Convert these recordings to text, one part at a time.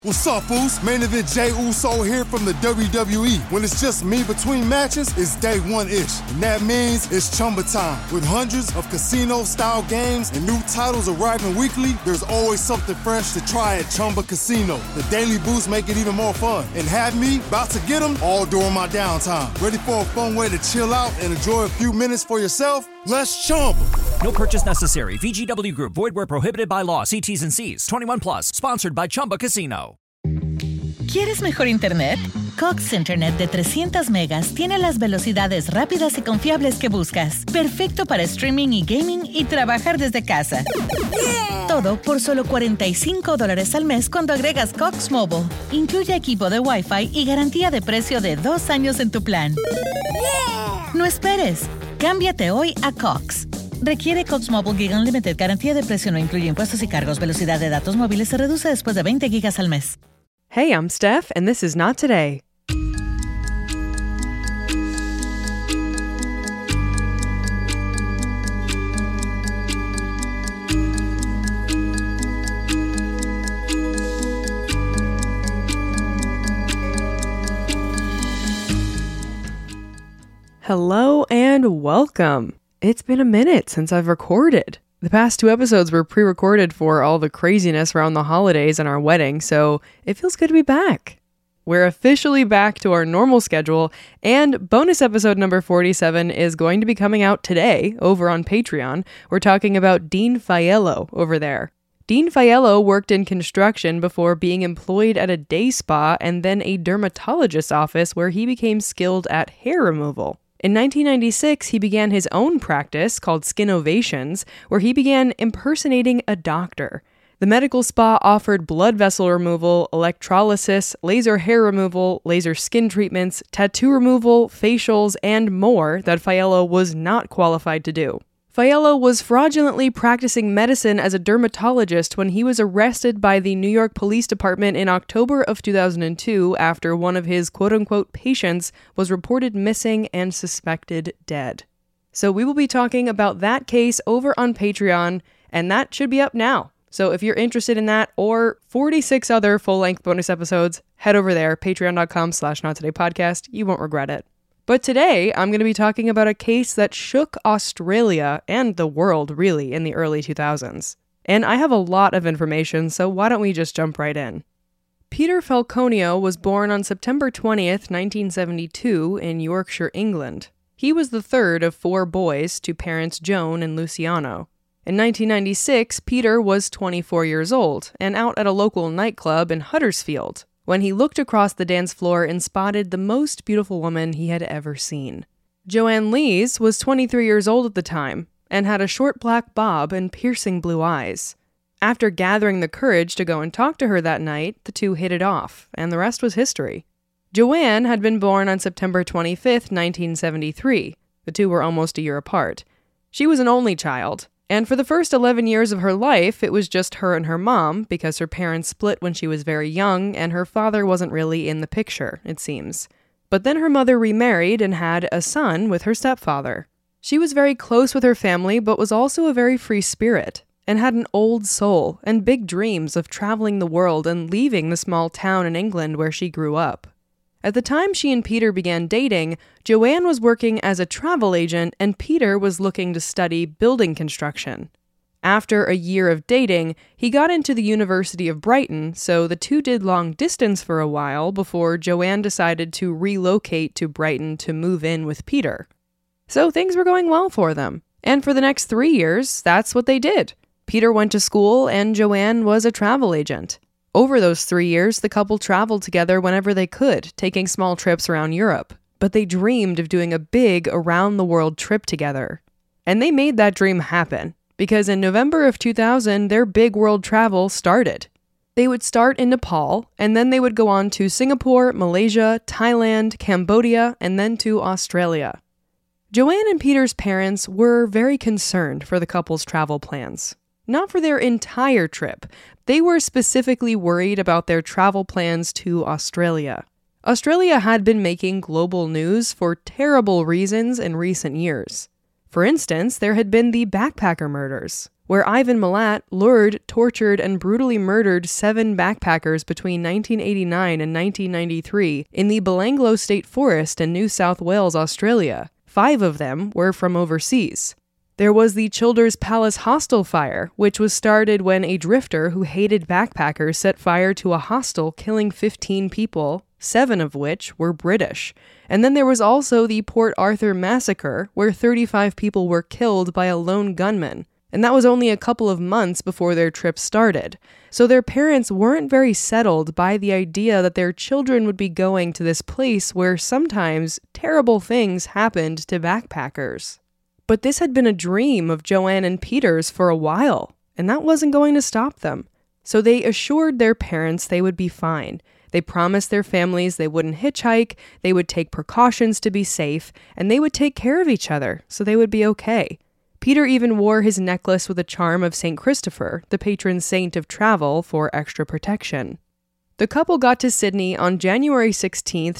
What's up, Foos? Main event Jey Uso here from the WWE. When it's just me between matches, it's day one-ish. And that means it's Chumba time. With hundreds of casino-style games and new titles arriving weekly, there's always something fresh to try at Chumba Casino. The daily boosts make it even more fun. And have me about to get them all during my downtime. Ready for a fun way to chill out and enjoy a few minutes for yourself? Let's Chumba. No purchase necessary. VGW Group. Void where prohibited by law. See T's and C's. 21 plus. Sponsored by Chumba Casino. ¿Quieres mejor internet? Cox Internet de 300 megas tiene las velocidades rápidas y confiables que buscas. Perfecto para streaming y gaming y trabajar desde casa. Todo por solo $45 al mes cuando agregas Cox Mobile. Incluye equipo de Wi-Fi y garantía de precio de 2 años en tu plan. No esperes. Cámbiate hoy a Cox. Requiere Cox Mobile Gig Unlimited. Garantía de precio no incluye impuestos y cargos. Velocidad de datos móviles se reduce después de 20 gigas al mes. Hey, I'm Steph, and this is Not Today. Hello and welcome. It's been a minute since I've recorded. The past 2 episodes were pre-recorded for all the craziness around the holidays and our wedding, so it feels good to be back. We're officially back to our normal schedule, and bonus episode number 47 is going to be coming out today over on Patreon. We're talking about Dean Fiello over there. Dean Fiello worked in construction before being employed at a day spa and then a dermatologist's office where he became skilled at hair removal. In 1996, he began his own practice called Skinovations, where he began impersonating a doctor. The medical spa offered blood vessel removal, electrolysis, laser hair removal, laser skin treatments, tattoo removal, facials, and more that Fiello was not qualified to do. Fiello was fraudulently practicing medicine as a dermatologist when he was arrested by the New York Police Department in October of 2002 after one of his quote-unquote patients was reported missing and suspected dead. So we will be talking about that case over on Patreon, and that should be up now. So if you're interested in that or 46 other full-length bonus episodes, head over there, patreon.com/nottodaypodcast. You won't regret it. But today, I'm going to be talking about a case that shook Australia and the world, really, in the early 2000s. And I have a lot of information, so why don't we just jump right in? Peter Falconio was born on September 20th, 1972, in Yorkshire, England. He was the third of 4 boys to parents Joan and Luciano. In 1996, Peter was 24 years old and out at a local nightclub in Huddersfield when he looked across the dance floor and spotted the most beautiful woman he had ever seen. Joanne Lees was 23 years old at the time and had a short black bob and piercing blue eyes. After gathering the courage to go and talk to her that night, the two hit it off, and the rest was history. Joanne had been born on September 25th, 1973. The two were almost a year apart. She was an only child, and for the first 11 years of her life, it was just her and her mom, because her parents split when she was very young, and her father wasn't really in the picture, it seems. But then her mother remarried and had a son with her stepfather. She was very close with her family, but was also a very free spirit, and had an old soul and big dreams of traveling the world and leaving the small town in England where she grew up. At the time she and Peter began dating, Joanne was working as a travel agent and Peter was looking to study building construction. After a year of dating, he got into the University of Brighton, so the two did long distance for a while before Joanne decided to relocate to Brighton to move in with Peter. So things were going well for them. And for the next 3 years, that's what they did. Peter went to school and Joanne was a travel agent. Over those 3 years, the couple traveled together whenever they could, taking small trips around Europe. But they dreamed of doing a big around-the-world trip together. And they made that dream happen, because in November of 2000, their big world travel started. They would start in Nepal, and then they would go on to Singapore, Malaysia, Thailand, Cambodia, and then to Australia. Joanne and Peter's parents were very concerned for the couple's travel plans. Not for their entire trip. They were specifically worried about their travel plans to Australia. Australia had been making global news for terrible reasons in recent years. For instance, there had been the backpacker murders, where Ivan Milat lured, tortured, and brutally murdered 7 backpackers between 1989 and 1993 in the Belanglo State Forest in New South Wales, Australia. 5 of them were from overseas. There was the Childers Palace hostel fire, which was started when a drifter who hated backpackers set fire to a hostel, killing 15 people, 7 of which were British. And then there was also the Port Arthur massacre, where 35 people were killed by a lone gunman. And that was only a couple of months before their trip started. So their parents weren't very settled by the idea that their children would be going to this place where sometimes terrible things happened to backpackers. But this had been a dream of Joanne and Peter's for a while, and that wasn't going to stop them. So they assured their parents they would be fine. They promised their families they wouldn't hitchhike, they would take precautions to be safe, and they would take care of each other so they would be okay. Peter even wore his necklace with a charm of St. Christopher, the patron saint of travel, for extra protection. The couple got to Sydney on January 16,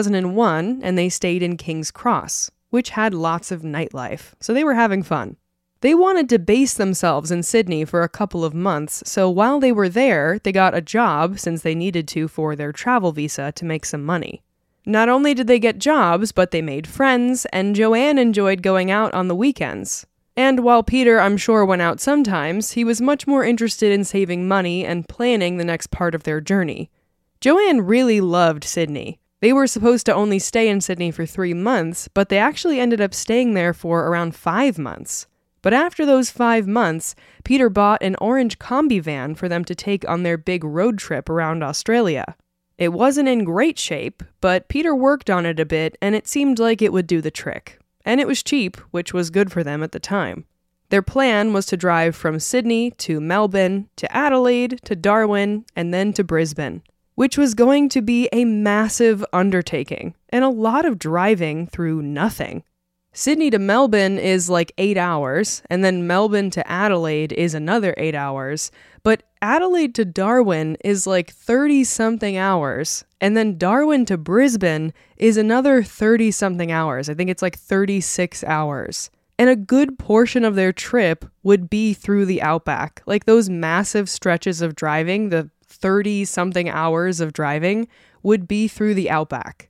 2001, and they stayed in King's Cross, which had lots of nightlife, so they were having fun. They wanted to base themselves in Sydney for a couple of months, so while they were there, they got a job since they needed to for their travel visa to make some money. Not only did they get jobs, but they made friends, and Joanne enjoyed going out on the weekends. And while Peter, I'm sure, went out sometimes, he was much more interested in saving money and planning the next part of their journey. Joanne really loved Sydney. They were supposed to only stay in Sydney for 3 months, but they actually ended up staying there for around 5 months. But after those 5 months, Peter bought an orange combi van for them to take on their big road trip around Australia. It wasn't in great shape, but Peter worked on it a bit and it seemed like it would do the trick. And it was cheap, which was good for them at the time. Their plan was to drive from Sydney to Melbourne, to Adelaide, to Darwin, and then to Brisbane, which was going to be a massive undertaking and a lot of driving through nothing. Sydney to Melbourne is like 8 hours, and then Melbourne to Adelaide is another 8 hours, but Adelaide to Darwin is like 30-something hours, and then Darwin to Brisbane is another 30-something hours. I think it's like 36 hours. And a good portion of their trip would be through the outback. Like those massive stretches of driving, the 30-something hours of driving, would be through the outback.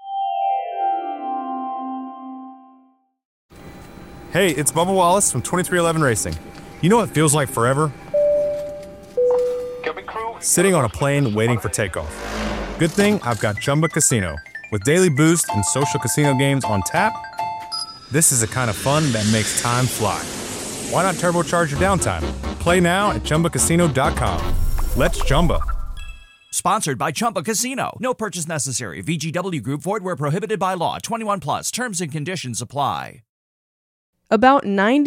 Hey, it's Bubba Wallace from 2311 Racing. You know what feels like forever? Sitting on a plane waiting for takeoff. Good thing I've got Chumba Casino. With daily boost and social casino games on tap, this is the kind of fun that makes time fly. Why not turbocharge your downtime? Play now at ChumbaCasino.com. Let's Chumba. Sponsored by Chumba Casino. No purchase necessary. VGW Group. Void where prohibited by law. 21 plus. Terms and conditions apply. About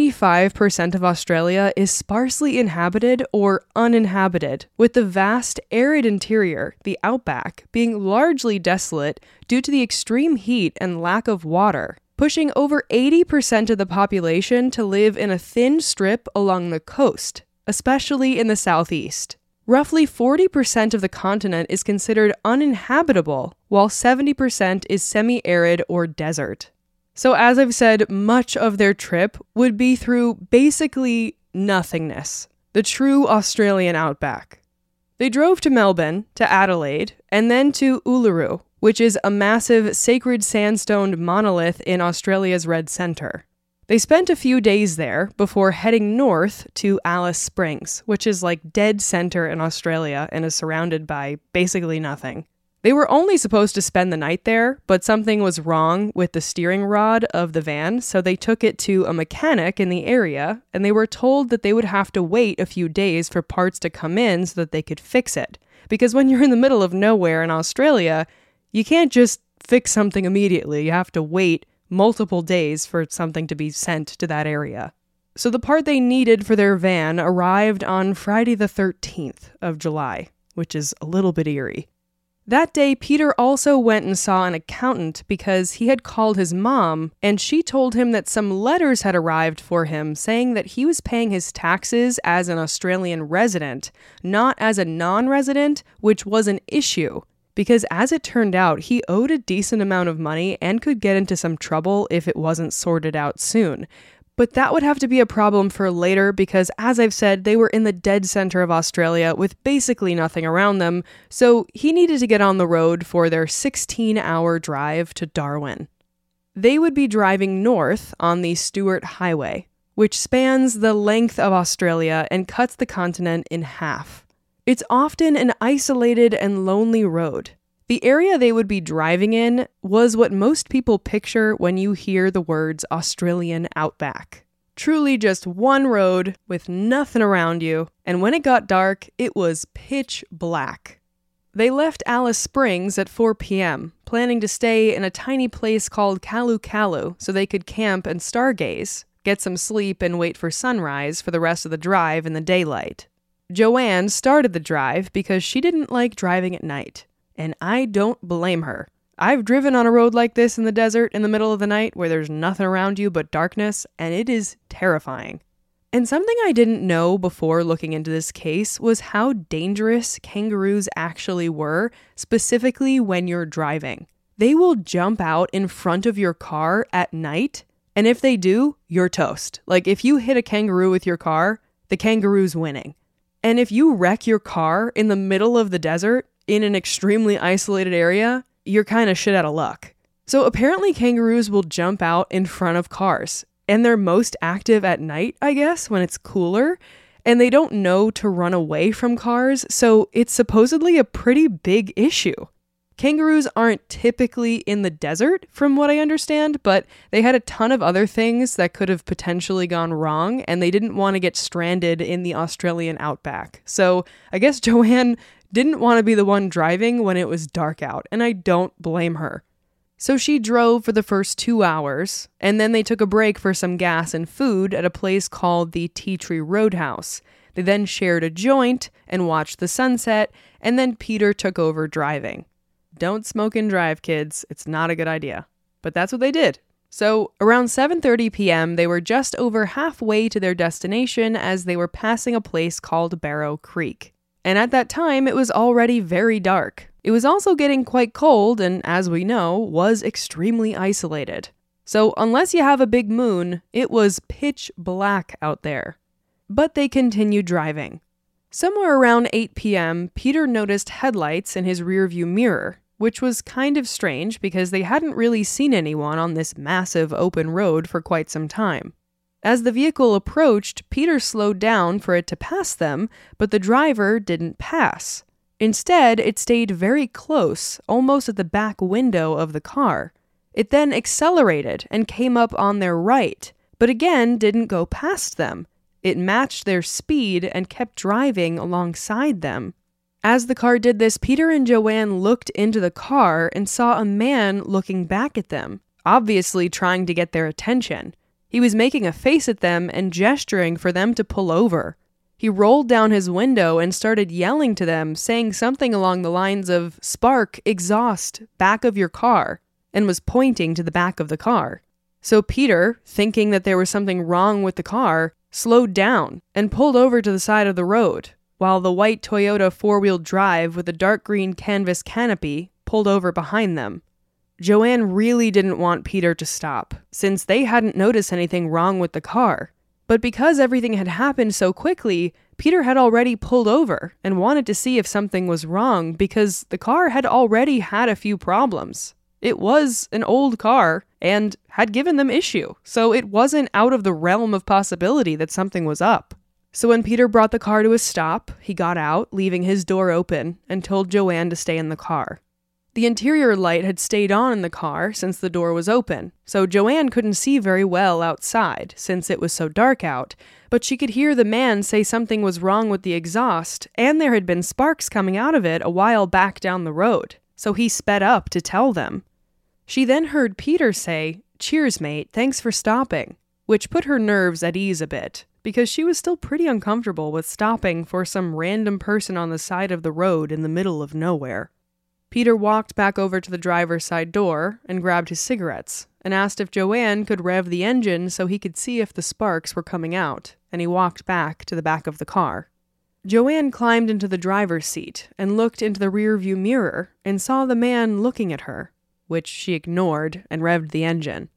95% of Australia is sparsely inhabited or uninhabited, with the vast arid interior, the outback, being largely desolate due to the extreme heat and lack of water, pushing over 80% of the population to live in a thin strip along the coast, especially in the southeast. Roughly 40% of the continent is considered uninhabitable, while 70% is semi-arid or desert. So as I've said, much of their trip would be through basically nothingness, the true Australian outback. They drove to Melbourne, to Adelaide, and then to Uluru, which is a massive sacred sandstone monolith in Australia's red centre. They spent a few days there before heading north to Alice Springs, which is like dead center in Australia and is surrounded by basically nothing. They were only supposed to spend the night there, but something was wrong with the steering rod of the van, so they took it to a mechanic in the area, and they were told that they would have to wait a few days for parts to come in so that they could fix it. Because when you're in the middle of nowhere in Australia, you can't just fix something immediately. You have to wait multiple days for something to be sent to that area. So the part they needed for their van arrived on Friday the 13th of July, which is a little bit eerie. That day, Peter also went and saw an accountant because he had called his mom, and she told him that some letters had arrived for him saying that he was paying his taxes as an Australian resident, not as a non-resident, which was an issue. Because as it turned out, he owed a decent amount of money and could get into some trouble if it wasn't sorted out soon. But that would have to be a problem for later because, as I've said, they were in the dead center of Australia with basically nothing around them, so he needed to get on the road for their 16-hour drive to Darwin. They would be driving north on the Stuart Highway, which spans the length of Australia and cuts the continent in half. It's often an isolated and lonely road. The area they would be driving in was what most people picture when you hear the words Australian outback. Truly just one road with nothing around you, and when it got dark, it was pitch black. They left Alice Springs at 4 p.m., planning to stay in a tiny place called Kalu Kalu so they could camp and stargaze, get some sleep, and wait for sunrise for the rest of the drive in the daylight. Joanne started the drive because she didn't like driving at night. And I don't blame her. I've driven on a road like this in the desert in the middle of the night where there's nothing around you but darkness, and it is terrifying. And something I didn't know before looking into this case was how dangerous kangaroos actually were, specifically when you're driving. They will jump out in front of your car at night, and if they do, you're toast. Like, if you hit a kangaroo with your car, the kangaroo's winning. And if you wreck your car in the middle of the desert, in an extremely isolated area, you're kind of shit out of luck. So apparently kangaroos will jump out in front of cars, and they're most active at night, I guess, when it's cooler, and they don't know to run away from cars, so it's supposedly a pretty big issue. Kangaroos aren't typically in the desert, from what I understand, but they had a ton of other things that could have potentially gone wrong, and they didn't want to get stranded in the Australian outback. So I guess Joanne didn't want to be the one driving when it was dark out, and I don't blame her. So she drove for the first 2 hours, and then they took a break for some gas and food at a place called the Tea Tree Roadhouse. They then shared a joint and watched the sunset, and then Peter took over driving. Don't smoke and drive, kids. It's not a good idea. But that's what they did. So around 7:30 p.m., they were just over halfway to their destination as they were passing a place called Barrow Creek. And at that time, it was already very dark. It was also getting quite cold and, as we know, was extremely isolated. So unless you have a big moon, it was pitch black out there. But they continued driving. Somewhere around 8 p.m., Peter noticed headlights in his rearview mirror, which was kind of strange because they hadn't really seen anyone on this massive open road for quite some time. As the vehicle approached, Peter slowed down for it to pass them, but the driver didn't pass. Instead, it stayed very close, almost at the back window of the car. It then accelerated and came up on their right, but again didn't go past them. It matched their speed and kept driving alongside them. As the car did this, Peter and Joanne looked into the car and saw a man looking back at them, obviously trying to get their attention. He was making a face at them and gesturing for them to pull over. He rolled down his window and started yelling to them, saying something along the lines of, "Spark, exhaust, back of your car," and was pointing to the back of the car. So Peter, thinking that there was something wrong with the car, slowed down and pulled over to the side of the road, while the white Toyota four-wheel drive with a dark green canvas canopy pulled over behind them. Joanne really didn't want Peter to stop, since they hadn't noticed anything wrong with the car. But because everything had happened so quickly, Peter had already pulled over and wanted to see if something was wrong because the car had already had a few problems. It was an old car and had given them issue, so it wasn't out of the realm of possibility that something was up. So when Peter brought the car to a stop, he got out, leaving his door open, and told Joanne to stay in the car. The interior light had stayed on in the car since the door was open, so Joanne couldn't see very well outside since it was so dark out, but she could hear the man say something was wrong with the exhaust, and there had been sparks coming out of it a while back down the road, so he sped up to tell them. She then heard Peter say, "Cheers, mate, thanks for stopping," which put her nerves at ease a bit, because she was still pretty uncomfortable with stopping for some random person on the side of the road in the middle of nowhere. Peter walked back over to the driver's side door and grabbed his cigarettes and asked if Joanne could rev the engine so he could see if the sparks were coming out, and he walked back to the back of the car. Joanne climbed into the driver's seat and looked into the rearview mirror and saw the man looking at her, which she ignored and revved the engine.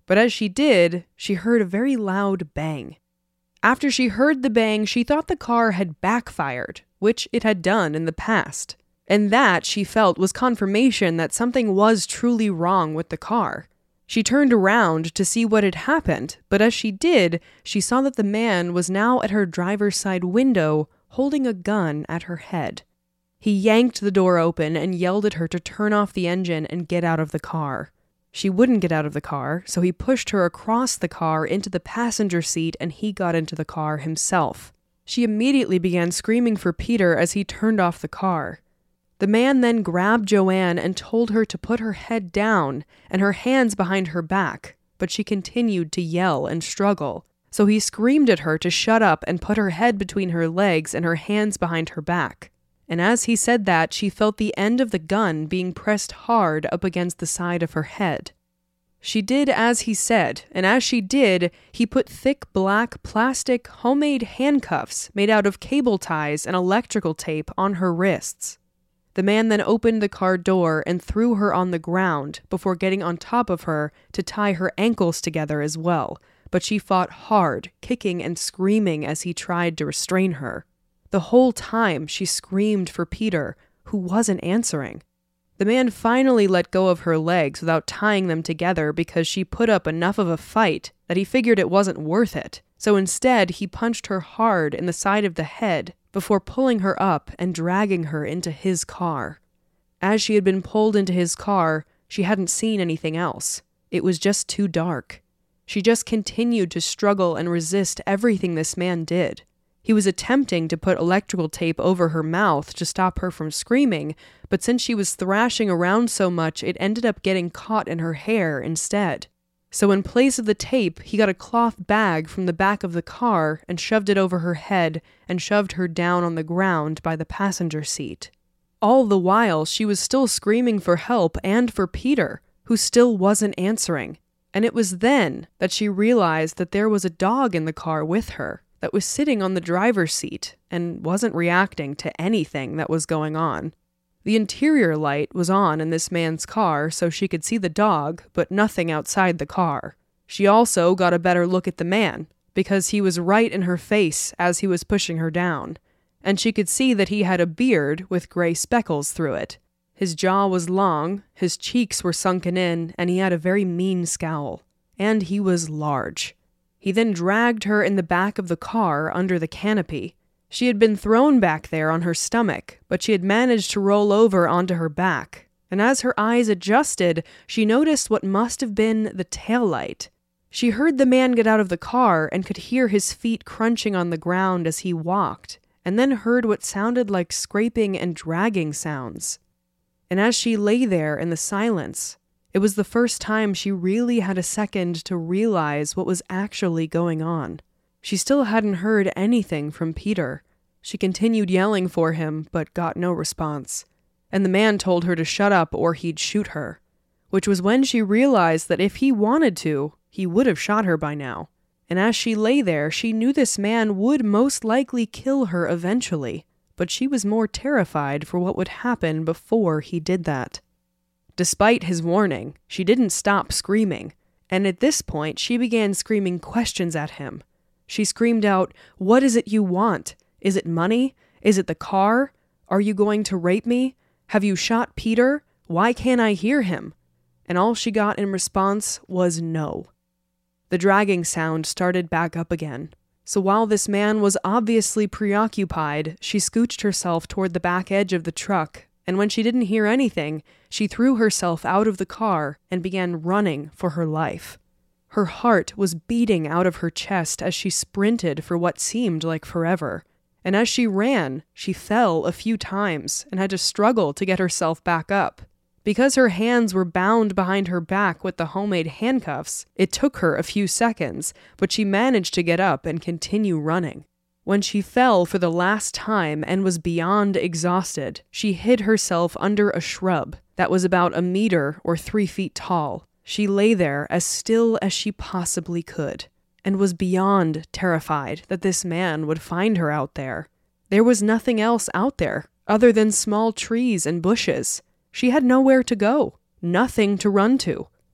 But as she did, she heard a very loud bang. After she heard the bang, she thought the car had backfired, which it had done in the past. And that, she felt, was confirmation that something was truly wrong with the car. She turned around to see what had happened, but as she did, she saw that the man was now at her driver's side window, holding a gun at her head. He yanked the door open and yelled at her to turn off the engine and get out of the car. She wouldn't get out of the car, so he pushed her across the car into the passenger seat and he got into the car himself. She immediately began screaming for Peter as he turned off the car. The man then grabbed Joanne and told her to put her head down and her hands behind her back, but she continued to yell and struggle. So he screamed at her to shut up and put her head between her legs and her hands behind her back. And as he said that, she felt the end of the gun being pressed hard up against the side of her head. She did as he said, and as she did, he put thick black plastic homemade handcuffs made out of cable ties and electrical tape on her wrists. The man then opened the car door and threw her on the ground before getting on top of her to tie her ankles together as well, but she fought hard, kicking and screaming as he tried to restrain her. The whole time she screamed for Peter, who wasn't answering. The man finally let go of her legs without tying them together because she put up enough of a fight that he figured it wasn't worth it. So instead, he punched her hard in the side of the head before pulling her up and dragging her into his car. As she had been pulled into his car, she hadn't seen anything else. It was just too dark. She just continued to struggle and resist everything this man did. He was attempting to put electrical tape over her mouth to stop her from screaming, but since she was thrashing around so much, it ended up getting caught in her hair instead. So in place of the tape, he got a cloth bag from the back of the car and shoved it over her head and shoved her down on the ground by the passenger seat. All the while, she was still screaming for help and for Peter, who still wasn't answering. And it was then that she realized that there was a dog in the car with her that was sitting on the driver's seat and wasn't reacting to anything that was going on. The interior light was on in this man's car so she could see the dog, but nothing outside the car. She also got a better look at the man, because he was right in her face as he was pushing her down, and she could see that he had a beard with gray speckles through it. His jaw was long, his cheeks were sunken in, and he had a very mean scowl. And he was large. He then dragged her in the back of the car under the canopy. She had been thrown back there on her stomach, but she had managed to roll over onto her back. And as her eyes adjusted, she noticed what must have been the taillight. She heard the man get out of the car and could hear his feet crunching on the ground as he walked, and then heard what sounded like scraping and dragging sounds. And as she lay there in the silence, it was the first time she really had a second to realize what was actually going on. She still hadn't heard anything from Peter. She continued yelling for him, but got no response. And the man told her to shut up or he'd shoot her, which was when she realized that if he wanted to, he would have shot her by now. And as she lay there, she knew this man would most likely kill her eventually, but she was more terrified for what would happen before he did that. Despite his warning, she didn't stop screaming, and at this point she began screaming questions at him. She screamed out, "What is it you want? Is it money? Is it the car? Are you going to rape me? Have you shot Peter? Why can't I hear him?" And all she got in response was no. The dragging sound started back up again. So while this man was obviously preoccupied, she scooched herself toward the back edge of the truck, and when she didn't hear anything, she threw herself out of the car and began running for her life. Her heart was beating out of her chest as she sprinted for what seemed like forever. And as she ran, she fell a few times and had to struggle to get herself back up. Because her hands were bound behind her back with the homemade handcuffs, it took her a few seconds, but she managed to get up and continue running. When she fell for the last time and was beyond exhausted, she hid herself under a shrub that was about 1 meter or 3 feet tall. She lay there as still as she possibly could, and was beyond terrified that this man would find her out there. There was nothing else out there, other than small trees and bushes. She had nowhere to go, nothing to run to,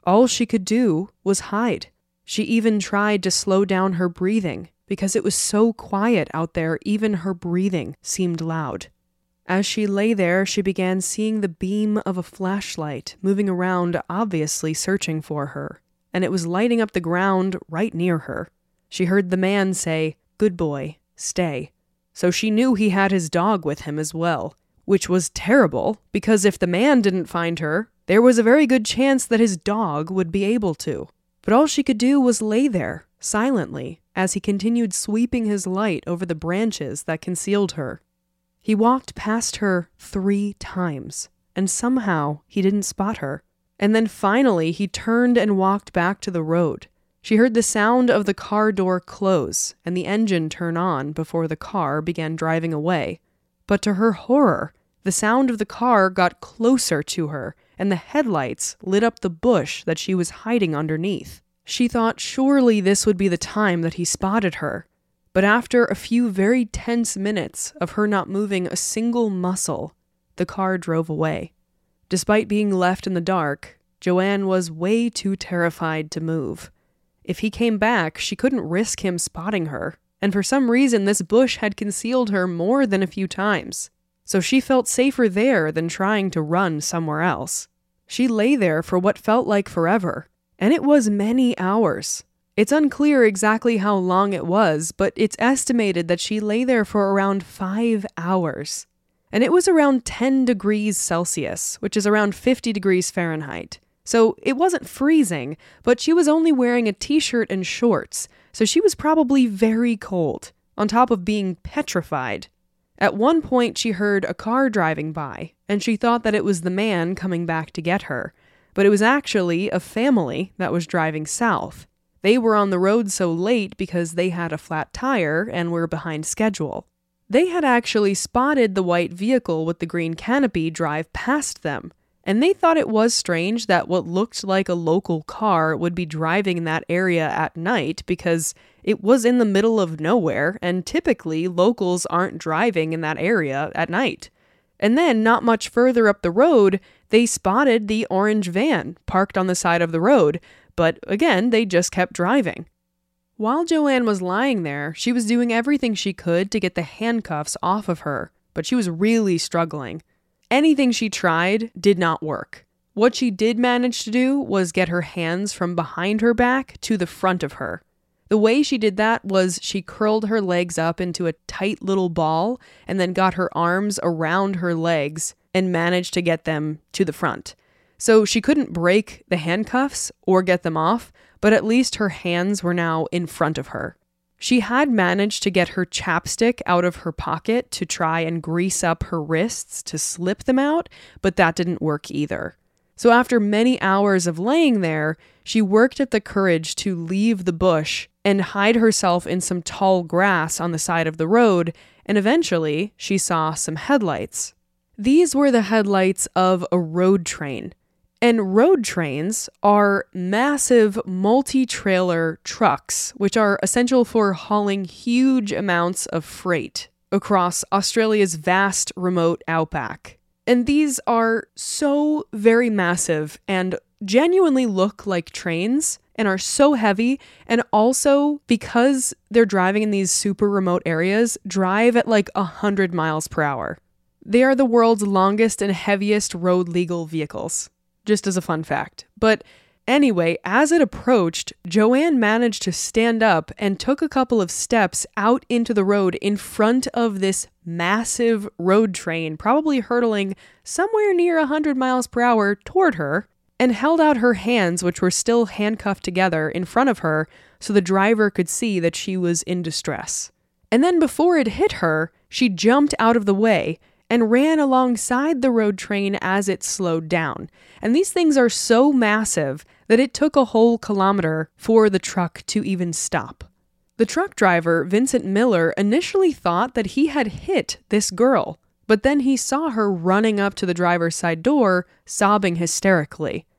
All she could do was hide. She even tried to slow down her breathing because it was so quiet out there, even her breathing seemed loud. As she lay there, she began seeing the beam of a flashlight moving around, obviously searching for her, and it was lighting up the ground right near her. She heard the man say, "Good boy, stay." So she knew he had his dog with him as well, which was terrible because if the man didn't find her, there was a very good chance that his dog would be able to. But all she could do was lay there, silently, as he continued sweeping his light over the branches that concealed her. He walked past her 3 times, and somehow he didn't spot her. And then finally he turned and walked back to the road. She heard the sound of the car door close and the engine turn on before the car began driving away. But to her horror, the sound of the car got closer to her, and the headlights lit up the bush that she was hiding underneath. She thought surely this would be the time that he spotted her. But after a few very tense minutes of her not moving a single muscle, the car drove away. Despite being left in the dark, Joanne was way too terrified to move. If he came back, she couldn't risk him spotting her, and for some reason this bush had concealed her more than a few times. So she felt safer there than trying to run somewhere else. She lay there for what felt like forever, and it was many hours. It's unclear exactly how long it was, but it's estimated that she lay there for around 5 hours. And it was around 10 degrees Celsius, which is around 50 degrees Fahrenheit. So it wasn't freezing, but she was only wearing a t-shirt and shorts, so she was probably very cold, on top of being petrified. At one point she heard a car driving by, and she thought that it was the man coming back to get her, but it was actually a family that was driving south. They were on the road so late because they had a flat tire and were behind schedule. They had actually spotted the white vehicle with the green canopy drive past them, and they thought it was strange that what looked like a local car would be driving in that area at night because it was in the middle of nowhere, and typically locals aren't driving in that area at night. And then, not much further up the road, they spotted the orange van parked on the side of the road, but again, they just kept driving. While Joanne was lying there, she was doing everything she could to get the handcuffs off of her, but she was really struggling. Anything she tried did not work. What she did manage to do was get her hands from behind her back to the front of her. The way she did that was she curled her legs up into a tight little ball and then got her arms around her legs and managed to get them to the front. So she couldn't break the handcuffs or get them off, but at least her hands were now in front of her. She had managed to get her chapstick out of her pocket to try and grease up her wrists to slip them out, but that didn't work either. So after many hours of laying there, she worked up the courage to leave the bush and hide herself in some tall grass on the side of the road, and eventually she saw some headlights. These were the headlights of a road train. And road trains are massive multi-trailer trucks, which are essential for hauling huge amounts of freight across Australia's vast remote outback. And these are so very massive and genuinely look like trains and are so heavy, and also because they're driving in these super remote areas, drive at like 100 miles per hour. They are the world's longest and heaviest road legal vehicles. Just as a fun fact. But anyway, as it approached, Joanne managed to stand up and took a couple of steps out into the road in front of this massive road train, probably hurtling somewhere near 100 miles per hour toward her, and held out her hands, which were still handcuffed together, in front of her so the driver could see that she was in distress. And then before it hit her, she jumped out of the way and ran alongside the road train as it slowed down. And these things are so massive that it took a whole kilometer for the truck to even stop. The truck driver, Vincent Miller, initially thought that he had hit this girl, but then he saw her running up to the driver's side door, sobbing hysterically.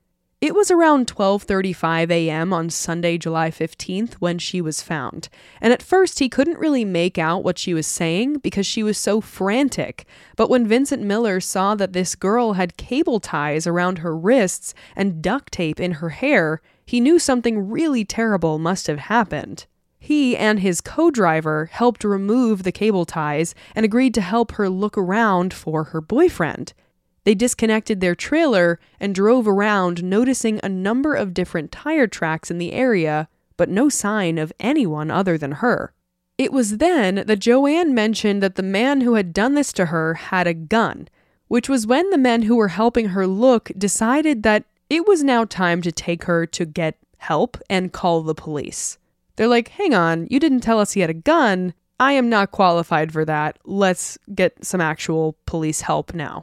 It was around 12:35 a.m. on Sunday, July 15th, when she was found. And at first, he couldn't really make out what she was saying because she was so frantic. But when Vincent Miller saw that this girl had cable ties around her wrists and duct tape in her hair, he knew something really terrible must have happened. He and his co-driver helped remove the cable ties and agreed to help her look around for her boyfriend. They disconnected their trailer and drove around, noticing a number of different tire tracks in the area, but no sign of anyone other than her. It was then that Joanne mentioned that the man who had done this to her had a gun, which was when the men who were helping her look decided that it was now time to take her to get help and call the police. They're like, hang on, you didn't tell us he had a gun. I am not qualified for that. Let's get some actual police help now.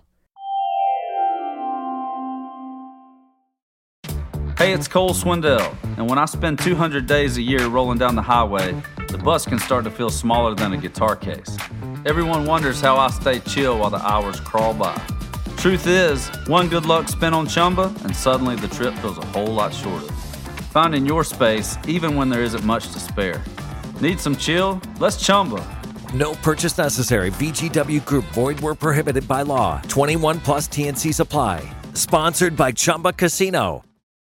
Hey, it's Cole Swindell, and when I spend 200 days a year rolling down the highway, the bus can start to feel smaller than a guitar case. Everyone wonders how I stay chill while the hours crawl by. Truth is, one good luck spin on Chumba, and suddenly the trip feels a whole lot shorter. Finding your space, even when there isn't much to spare. Need some chill? Let's Chumba. No purchase necessary. VGW Group. Void where prohibited by law. 21 plus TNC supply. Sponsored by Chumba Casino.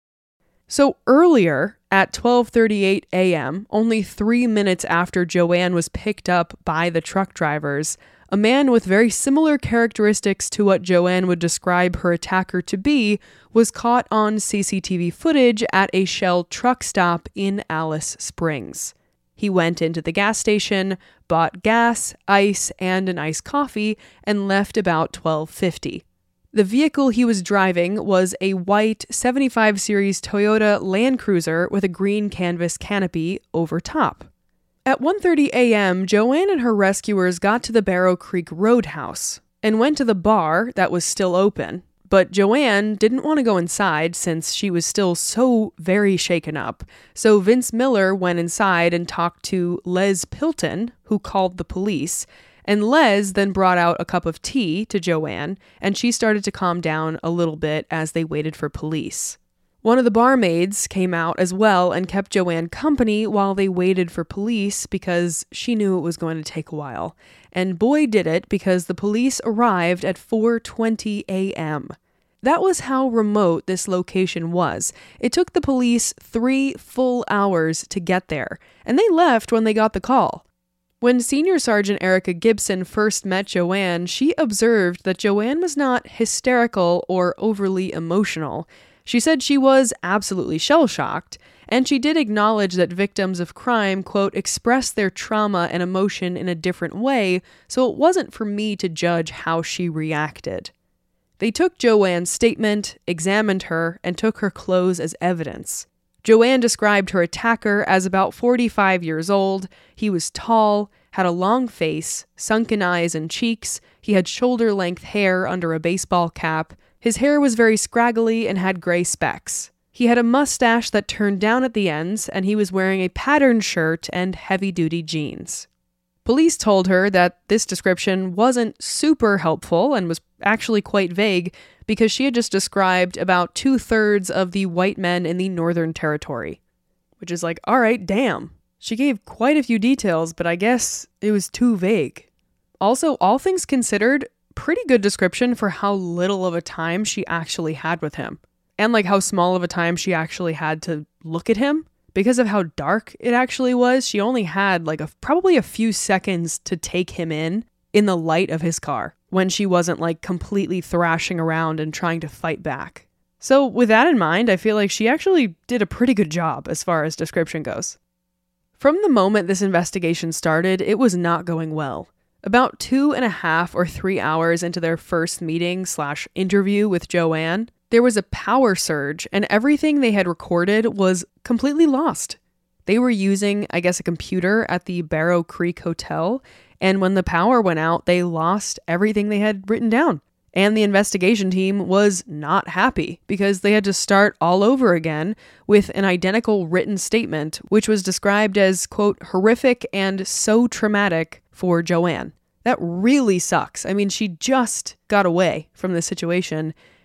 So earlier, at 12:38 a.m., only 3 minutes after Joanne was picked up by the truck drivers, a man with very similar characteristics to what Joanne would describe her attacker to be was caught on CCTV footage at a Shell truck stop in Alice Springs. He went into the gas station, bought gas, ice, and an iced coffee, and left about 12:50. The vehicle he was driving was a white 75 Series Toyota Land Cruiser with a green canvas canopy over top. At 1:30 a.m., Joanne and her rescuers got to the Barrow Creek Roadhouse and went to the bar that was still open. But Joanne didn't want to go inside since she was still so very shaken up. So Vince Miller went inside and talked to Les Pilton, who called the police. And Les then brought out a cup of tea to Joanne, and she started to calm down a little bit as they waited for police. One of the barmaids came out as well and kept Joanne company while they waited for police because she knew it was going to take a while. And boy did it, because the police arrived at 4:20 a.m. That was how remote this location was. It took the police 3 full hours to get there, and they left when they got the call. When Senior Sergeant Erica Gibson first met Joanne, she observed that Joanne was not hysterical or overly emotional. She said she was absolutely shell-shocked, and she did acknowledge that victims of crime, quote, express their trauma and emotion in a different way, so it wasn't for me to judge how she reacted. They took Joanne's statement, examined her, and took her clothes as evidence. Joanne described her attacker as about 45 years old. He was tall, had a long face, sunken eyes and cheeks. He had shoulder-length hair under a baseball cap. His hair was very scraggly and had gray specks. He had a mustache that turned down at the ends, and he was wearing a patterned shirt and heavy-duty jeans. Police told her that this description wasn't super helpful and was actually quite vague because she had just described about 2/3 of the white men in the Northern Territory. Which is like, all right, damn. She gave quite a few details, but I guess it was too vague. Also, all things considered, pretty good description for how little of a time she actually had with him. And like how small of a time she actually had to look at him. Because of how dark it actually was, she only had like probably a few seconds to take him in the light of his car, when she wasn't like completely thrashing around and trying to fight back. So with that in mind, I feel like she actually did a pretty good job as far as description goes. From the moment this investigation started, it was not going well. About 2.5 or 3 hours into their first meeting/interview with Joanne, there was a power surge and everything they had recorded was completely lost. They were using, I guess, a computer at the Barrow Creek Hotel, and when the power went out, they lost everything they had written down. And the investigation team was not happy because they had to start all over again with an identical written statement, which was described as, quote, horrific and so traumatic for Joanne. That really sucks. I mean, she just got away from this situation.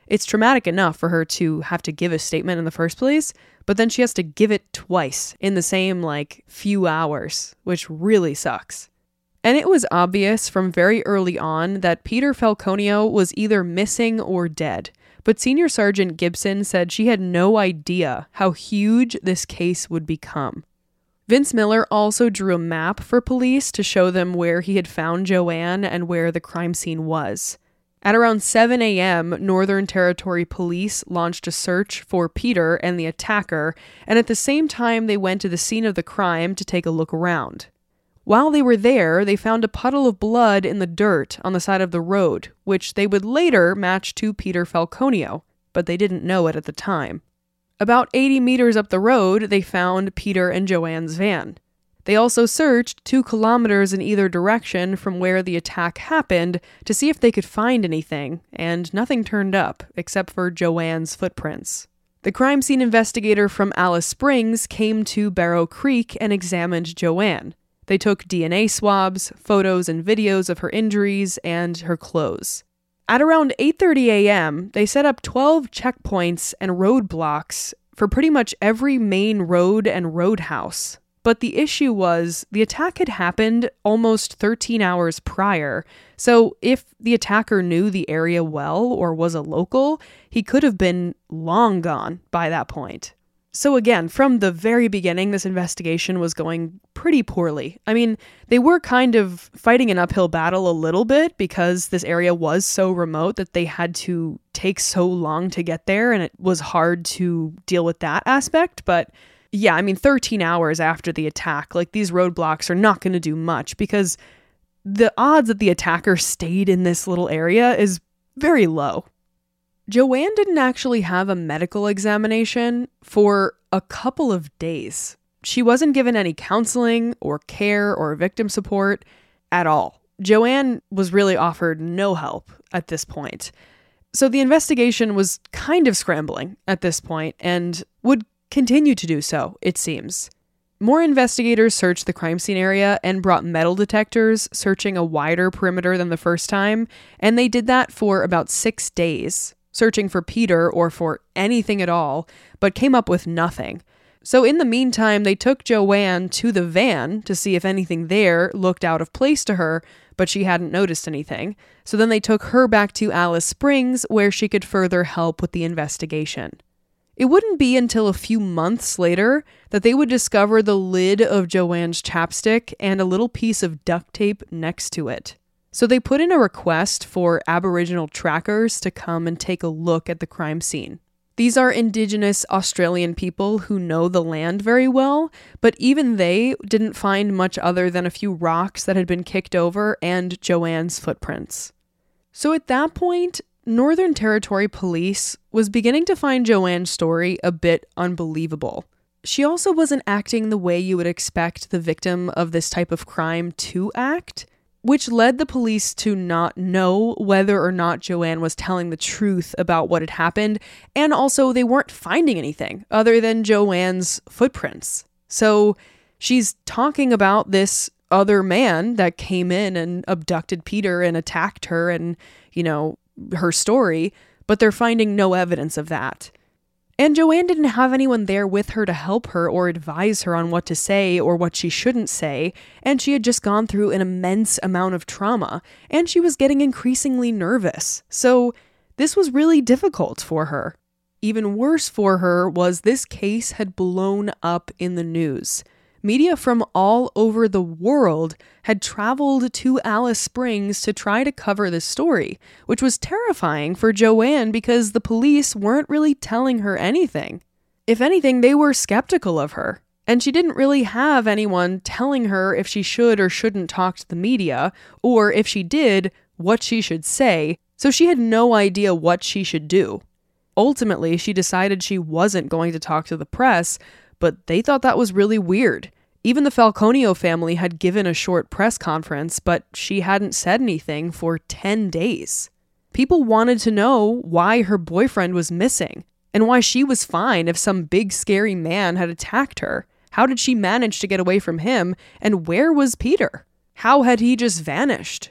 It's traumatic enough for her to have to give a statement in the first place, but then she has to give it twice in the same, few hours, which really sucks. And it was obvious from very early on that Peter Falconio was either missing or dead, but Senior Sergeant Gibson said she had no idea how huge this case would become. Vince Miller also drew a map for police to show them where he had found Joanne and where the crime scene was. At around 7 a.m., Northern Territory Police launched a search for Peter and the attacker, and at the same time they went to the scene of the crime to take a look around. While they were there, they found a puddle of blood in the dirt on the side of the road, which they would later match to Peter Falconio, but they didn't know it at the time. About 80 meters up the road, they found Peter and Joanne's van. They also searched 2 kilometers in either direction from where the attack happened to see if they could find anything, and nothing turned up except for Joanne's footprints. The crime scene investigator from Alice Springs came to Barrow Creek and examined Joanne. They took DNA swabs, photos and videos of her injuries, and her clothes. At around 8:30 a.m., they set up 12 checkpoints and roadblocks for pretty much every main road and roadhouse. But the issue was, the attack had happened almost 13 hours prior, so if the attacker knew the area well or was a local, he could have been long gone by that point. So again, from the very beginning, this investigation was going pretty poorly. I mean, they were kind of fighting an uphill battle a little bit because this area was so remote that they had to take so long to get there, and it was hard to deal with that aspect, but yeah, I mean, 13 hours after the attack, these roadblocks are not going to do much because the odds that the attacker stayed in this little area is very low. Joanne didn't actually have a medical examination for a couple of days. She wasn't given any counseling or care or victim support at all. Joanne was really offered no help at this point. So the investigation was kind of scrambling at this point and would continue to do so, it seems. More investigators searched the crime scene area and brought metal detectors, searching a wider perimeter than the first time, and they did that for about 6 days, searching for Peter or for anything at all, but came up with nothing. So in the meantime, they took Joanne to the van to see if anything there looked out of place to her, but she hadn't noticed anything. So then they took her back to Alice Springs, where she could further help with the investigation. It wouldn't be until a few months later that they would discover the lid of Joanne's chapstick and a little piece of duct tape next to it. So they put in a request for Aboriginal trackers to come and take a look at the crime scene. These are Indigenous Australian people who know the land very well, but even they didn't find much other than a few rocks that had been kicked over and Joanne's footprints. So at that point, Northern Territory Police was beginning to find Joanne's story a bit unbelievable. She also wasn't acting the way you would expect the victim of this type of crime to act, which led the police to not know whether or not Joanne was telling the truth about what had happened, and also they weren't finding anything other than Joanne's footprints. So she's talking about this other man that came in and abducted Peter and attacked her and, her story, but they're finding no evidence of that. And Joanne didn't have anyone there with her to help her or advise her on what to say or what she shouldn't say, and she had just gone through an immense amount of trauma, and she was getting increasingly nervous. So this was really difficult for her. Even worse for her was this case had blown up in the news. Media from all over the world had traveled to Alice Springs to try to cover this story, which was terrifying for Joanne because the police weren't really telling her anything. If anything, they were skeptical of her, and she didn't really have anyone telling her if she should or shouldn't talk to the media, or if she did, what she should say, so she had no idea what she should do. Ultimately, she decided she wasn't going to talk to the press, but they thought that was really weird. Even the Falconio family had given a short press conference, but she hadn't said anything for 10 days. People wanted to know why her boyfriend was missing, and why she was fine if some big scary man had attacked her. How did she manage to get away from him, and where was Peter? How had he just vanished?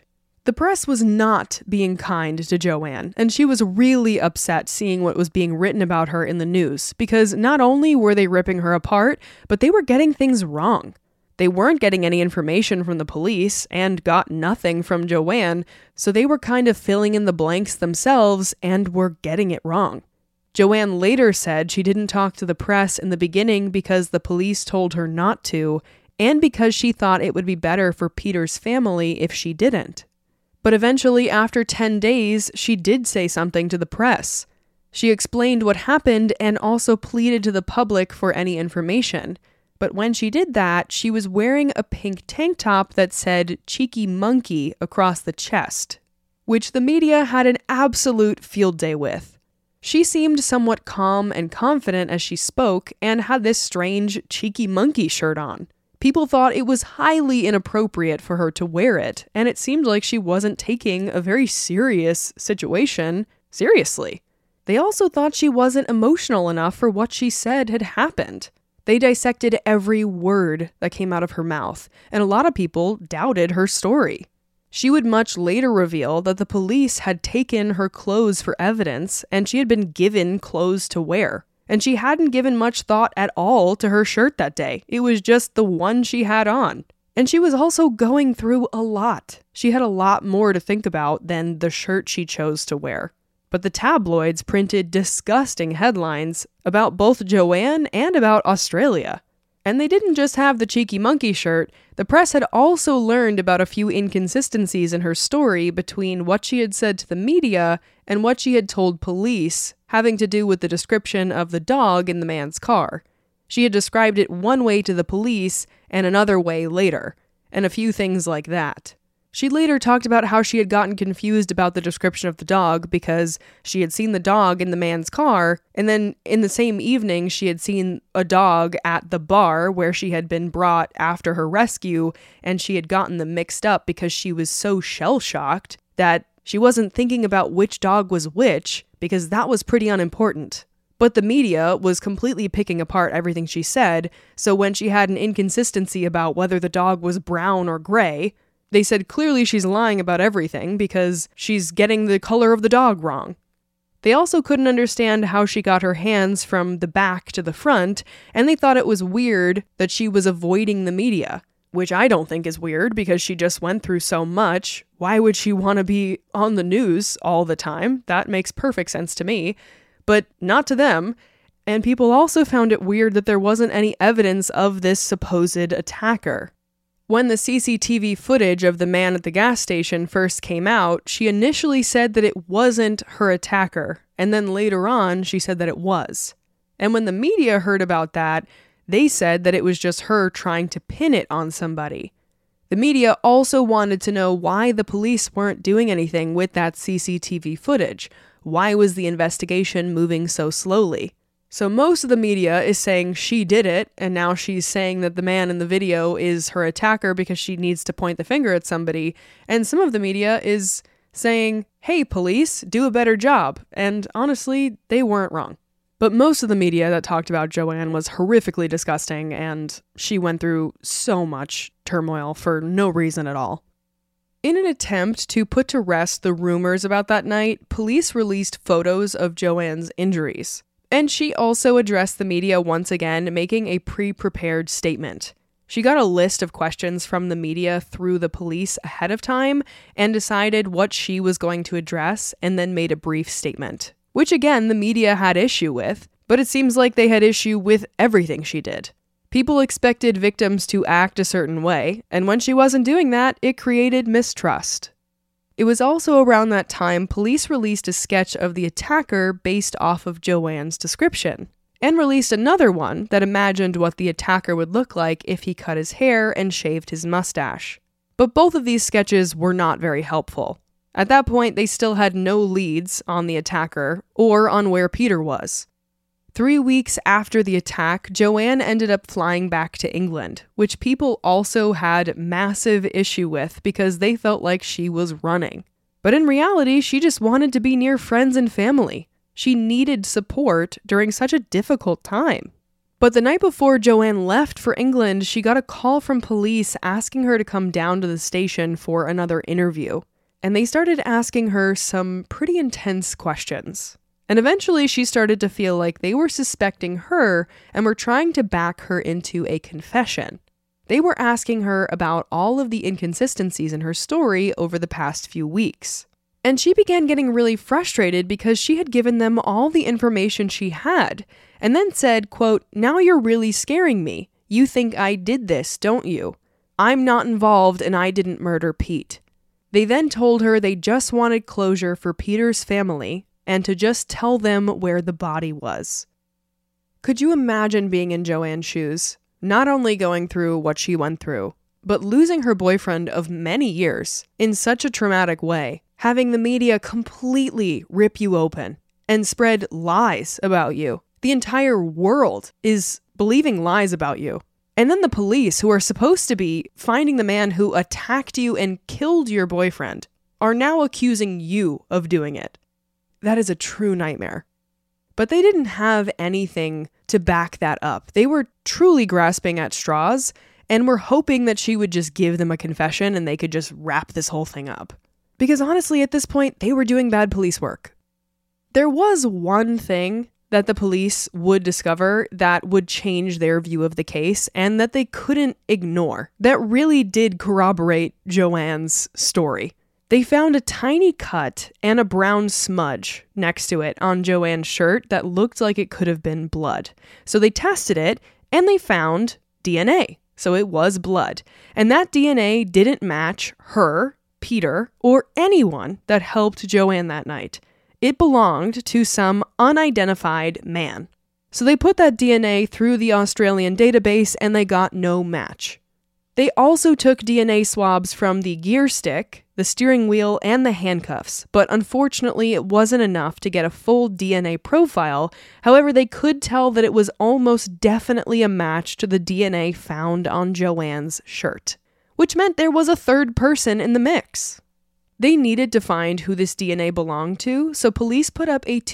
The press was not being kind to Joanne, and she was really upset seeing what was being written about her in the news, because not only were they ripping her apart, but they were getting things wrong. They weren't getting any information from the police and got nothing from Joanne, so they were kind of filling in the blanks themselves and were getting it wrong. Joanne later said she didn't talk to the press in the beginning because the police told her not to, and because she thought it would be better for Peter's family if she didn't. But eventually, after 10 days, she did say something to the press. She explained what happened and also pleaded to the public for any information. But when she did that, she was wearing a pink tank top that said "Cheeky Monkey" across the chest, which the media had an absolute field day with. She seemed somewhat calm and confident as she spoke and had this strange cheeky monkey shirt on. People thought it was highly inappropriate for her to wear it, and it seemed like she wasn't taking a very serious situation seriously. They also thought she wasn't emotional enough for what she said had happened. They dissected every word that came out of her mouth, and a lot of people doubted her story. She would much later reveal that the police had taken her clothes for evidence, and she had been given clothes to wear. And she hadn't given much thought at all to her shirt that day. It was just the one she had on. And she was also going through a lot. She had a lot more to think about than the shirt she chose to wear. But the tabloids printed disgusting headlines about both Joanne and about Australia. And they didn't just have the cheeky monkey shirt. The press had also learned about a few inconsistencies in her story between what she had said to the media and what she had told police, having to do with the description of the dog in the man's car. She had described it one way to the police and another way later, and a few things like that. She later talked about how she had gotten confused about the description of the dog because she had seen the dog in the man's car, and then in the same evening she had seen a dog at the bar where she had been brought after her rescue, and she had gotten them mixed up because she was so shell-shocked that she wasn't thinking about which dog was which, because that was pretty unimportant. But the media was completely picking apart everything she said, so when she had an inconsistency about whether the dog was brown or gray, they said clearly she's lying about everything because she's getting the color of the dog wrong. They also couldn't understand how she got her hands from the back to the front, and they thought it was weird that she was avoiding the media, which I don't think is weird because she just went through so much. Why would she want to be on the news all the time? That makes perfect sense to me, but not to them. And people also found it weird that there wasn't any evidence of this supposed attacker. When the CCTV footage of the man at the gas station first came out, she initially said that it wasn't her attacker, and then later on, she said that it was. And when the media heard about that, they said that it was just her trying to pin it on somebody. The media also wanted to know why the police weren't doing anything with that CCTV footage. Why was the investigation moving so slowly? So most of the media is saying she did it, and now she's saying that the man in the video is her attacker because she needs to point the finger at somebody. And some of the media is saying, hey, police, do a better job. And honestly, they weren't wrong. But most of the media that talked about Joanne was horrifically disgusting, and she went through so much turmoil for no reason at all. In an attempt to put to rest the rumors about that night, police released photos of Joanne's injuries. And she also addressed the media once again, making a pre-prepared statement. She got a list of questions from the media through the police ahead of time and decided what she was going to address and then made a brief statement, which again the media had issue with, but it seems like they had issue with everything she did. People expected victims to act a certain way, and when she wasn't doing that, it created mistrust. It was also around that time police released a sketch of the attacker based off of Joanne's description, and released another one that imagined what the attacker would look like if he cut his hair and shaved his mustache. But both of these sketches were not very helpful. At that point, they still had no leads on the attacker or on where Peter was. 3 weeks after the attack, Joanne ended up flying back to England, which people also had massive issue with because they felt like she was running. But in reality, she just wanted to be near friends and family. She needed support during such a difficult time. But the night before Joanne left for England, she got a call from police asking her to come down to the station for another interview. and they started asking her some pretty intense questions. And eventually she started to feel like they were suspecting her and were trying to back her into a confession. They were asking her about all of the inconsistencies in her story over the past few weeks. And she began getting really frustrated because she had given them all the information she had, and then said, quote, "Now you're really scaring me. You think I did this, don't you? I'm not involved and I didn't murder Pete." They then told her they just wanted closure for Peter's family and to just tell them where the body was. Could you imagine being in Joanne's shoes? Not only going through what she went through, but losing her boyfriend of many years in such a traumatic way, having the media completely rip you open and spread lies about you. The entire world is believing lies about you. And then the police, who are supposed to be finding the man who attacked you and killed your boyfriend, are now accusing you of doing it. That is a true nightmare. But they didn't have anything to back that up. They were truly grasping at straws and were hoping that she would just give them a confession and they could just wrap this whole thing up. Because honestly, at this point, they were doing bad police work. There was one thing that the police would discover that would change their view of the case and that they couldn't ignore, that really did corroborate Joanne's story. They found a tiny cut and a brown smudge next to it on Joanne's shirt that looked like it could have been blood. So they tested it and they found DNA. So it was blood. And that DNA didn't match her, Peter, or anyone that helped Joanne that night. It belonged to some unidentified man. So they put that DNA through the Australian database and they got no match. They also took DNA swabs from the gear stick, the steering wheel, and the handcuffs, but unfortunately it wasn't enough to get a full DNA profile. However, they could tell that it was almost definitely a match to the DNA found on Joanne's shirt, which meant there was a third person in the mix. They needed to find who this DNA belonged to, so police put up a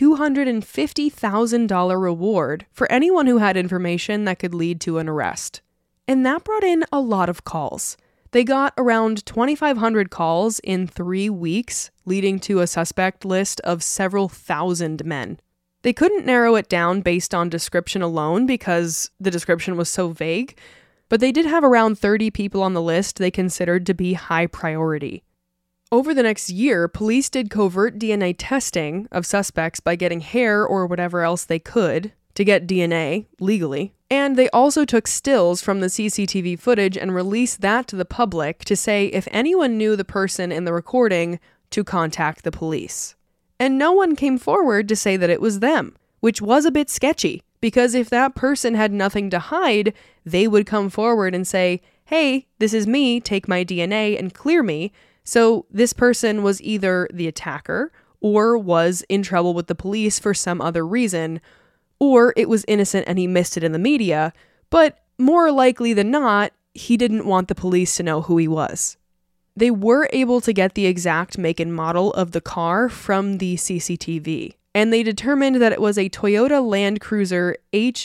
$250,000 reward for anyone who had information that could lead to an arrest. And that brought in a lot of calls. They got around 2,500 calls in 3 weeks, leading to a suspect list of several thousand men. They couldn't narrow it down based on description alone because the description was so vague, but they did have around 30 people on the list they considered to be high priority. Over the next year, police did covert DNA testing of suspects by getting hair or whatever else they could to get DNA legally. And they also took stills from the CCTV footage and released that to the public to say if anyone knew the person in the recording to contact the police. And no one came forward to say that it was them, which was a bit sketchy, because if that person had nothing to hide, they would come forward and say, "Hey, this is me, take my DNA and clear me." So this person was either the attacker or was in trouble with the police for some other reason, or it was innocent and he missed it in the media, but more likely than not, he didn't want the police to know who he was. They were able to get the exact make and model of the car from the CCTV, and they determined that it was a Toyota Land Cruiser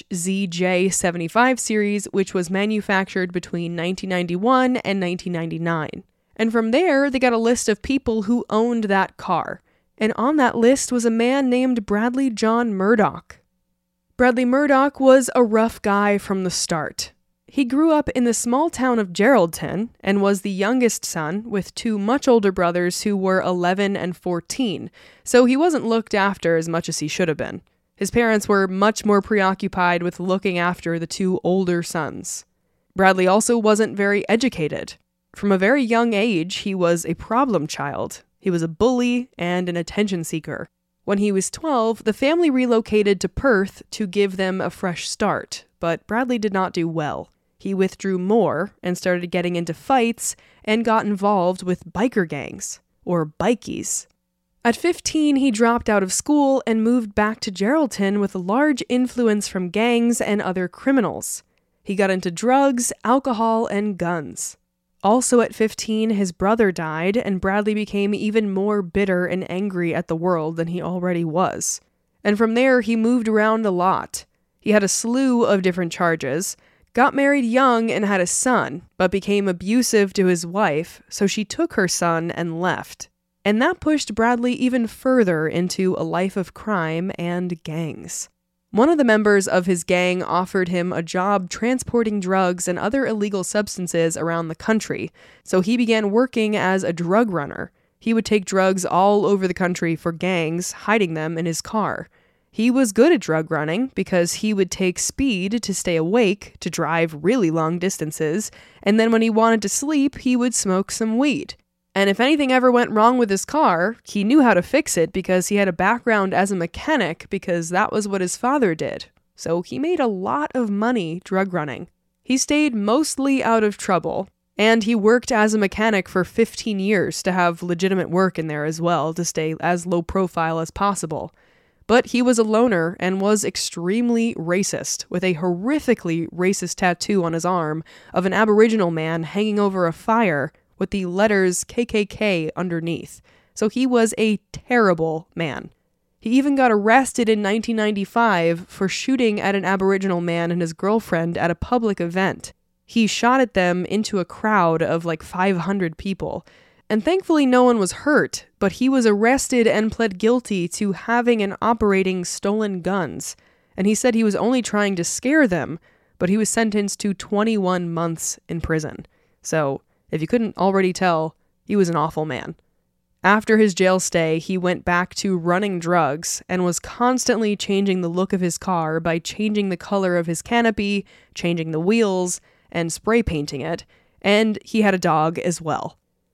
HZJ75 series, which was manufactured between 1991 and 1999. And from there, they got a list of people who owned that car. And on that list was a man named Bradley John Murdoch. Bradley Murdoch was a rough guy from the start. He grew up in the small town of Geraldton and was the youngest son with 2 much older brothers who were 11 and 14, so he wasn't looked after as much as he should have been. His parents were much more preoccupied with looking after the 2 older sons. Bradley also wasn't very educated. From a very young age, he was a problem child. He was a bully and an attention seeker. When he was 12, the family relocated to Perth to give them a fresh start, but Bradley did not do well. He withdrew more and started getting into fights and got involved with biker gangs, or bikies. At 15, he dropped out of school and moved back to Geraldton with a large influence from gangs and other criminals. He got into drugs, alcohol, and guns. Also at 15, his brother died, and Bradley became even more bitter and angry at the world than he already was. And from there, he moved around a lot. He had a slew of different charges, got married young and had a son, but became abusive to his wife, so she took her son and left. And that pushed Bradley even further into a life of crime and gangs. One of the members of his gang offered him a job transporting drugs and other illegal substances around the country, so he began working as a drug runner. He would take drugs all over the country for gangs, hiding them in his car. He was good at drug running because he would take speed to stay awake, to drive really long distances, and then when he wanted to sleep, he would smoke some weed. And if anything ever went wrong with his car, he knew how to fix it because he had a background as a mechanic because that was what his father did. So he made a lot of money drug running. He stayed mostly out of trouble, and he worked as a mechanic for 15 years to have legitimate work in there as well, to stay as low profile as possible. But he was a loner and was extremely racist, with a horrifically racist tattoo on his arm of an Aboriginal man hanging over a fire with the letters KKK underneath. So he was a terrible man. He even got arrested in 1995 for shooting at an Aboriginal man and his girlfriend at a public event. He shot at them into a crowd of like 500 people. And thankfully no one was hurt, but he was arrested and pled guilty to having and operating stolen guns. And he said he was only trying to scare them, but he was sentenced to 21 months in prison. So, if you couldn't already tell, he was an awful man. After his jail stay, he went back to running drugs and was constantly changing the look of his car by changing the color of his canopy, changing the wheels, and spray painting it, and he had a dog as well.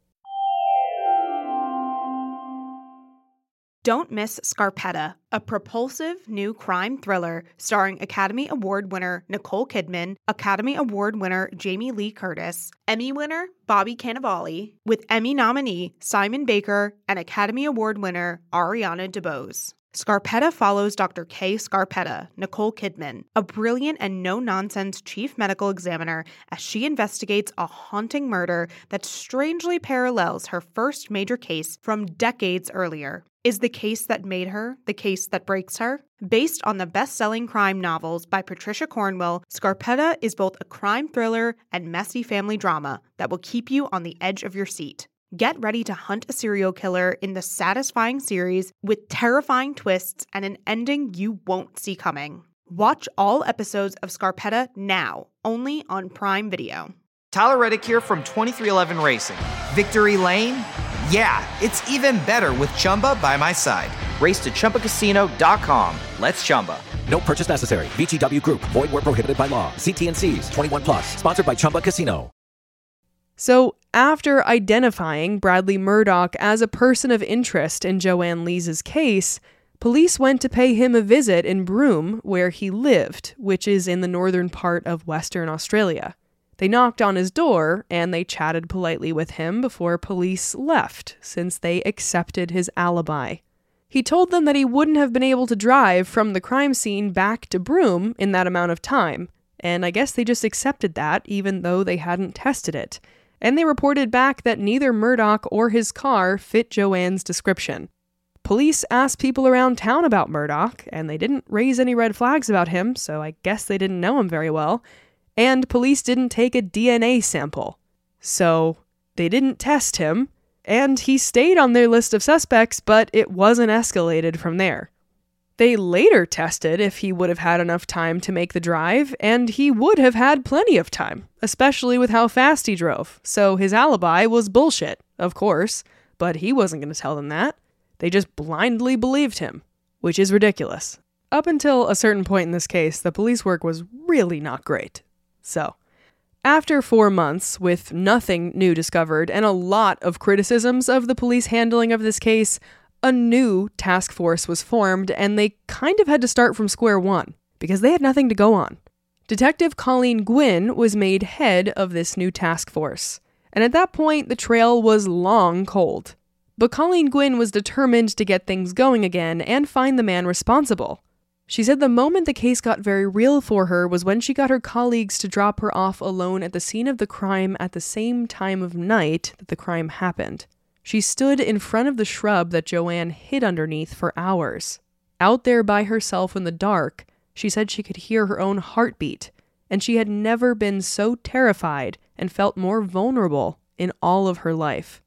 Don't miss Scarpetta, a propulsive new crime thriller starring Academy Award winner Nicole Kidman, Academy Award winner Jamie Lee Curtis, Emmy winner Bobby Cannavale, with Emmy nominee Simon Baker and Academy Award winner Ariana DeBose. Scarpetta follows Dr. Kay Scarpetta, Nicole Kidman, a brilliant and no-nonsense chief medical examiner, as she investigates a haunting murder that strangely parallels her first major case from decades earlier. Is the case that made her the case that breaks her? Based on the best-selling crime novels by Patricia Cornwell, Scarpetta is both a crime thriller and messy family drama that will keep you on the edge of your seat. Get ready to hunt a serial killer in the satisfying series with terrifying twists and an ending you won't see coming. Watch all episodes of Scarpetta now, only on Prime Video. Tyler Reddick here from 23XI Racing. Victory Lane? Yeah, it's even better with Chumba by my side. Race to ChumbaCasino.com. Let's Chumba. No purchase necessary. VGW Group. Void where prohibited by law. See T&Cs. 21 plus. Sponsored by Chumba Casino. So, after identifying Bradley Murdaugh as a person of interest in Joanne Lees's case, police went to pay him a visit in Broome, where he lived, which is in the northern part of Western Australia. They knocked on his door, and they chatted politely with him before police left, since they accepted his alibi. He told them that he wouldn't have been able to drive from the crime scene back to Broome in that amount of time, and I guess they just accepted that, even though they hadn't tested it. And they reported back that neither Murdaugh or his car fit Joanne's description. Police asked people around town about Murdaugh, and they didn't raise any red flags about him, so I guess they didn't know him very well. And police didn't take a DNA sample. So they didn't test him, and he stayed on their list of suspects, but it wasn't escalated from there. They later tested if he would have had enough time to make the drive, and he would have had plenty of time, especially with how fast he drove. So his alibi was bullshit, of course, but he wasn't going to tell them that. They just blindly believed him, which is ridiculous. Up until a certain point in this case, the police work was really not great. So, after 4 months, with nothing new discovered and a lot of criticisms of the police handling of this case, a new task force was formed, and they kind of had to start from square one, because they had nothing to go on. Detective Colleen Gwynn was made head of this new task force, and at that point, the trail was long cold. But Colleen Gwynn was determined to get things going again and find the man responsible. She said the moment the case got very real for her was when she got her colleagues to drop her off alone at the scene of the crime at the same time of night that the crime happened. She stood in front of the shrub that Joanne hid underneath for hours. Out there by herself in the dark, she said she could hear her own heartbeat, and she had never been so terrified and felt more vulnerable in all of her life.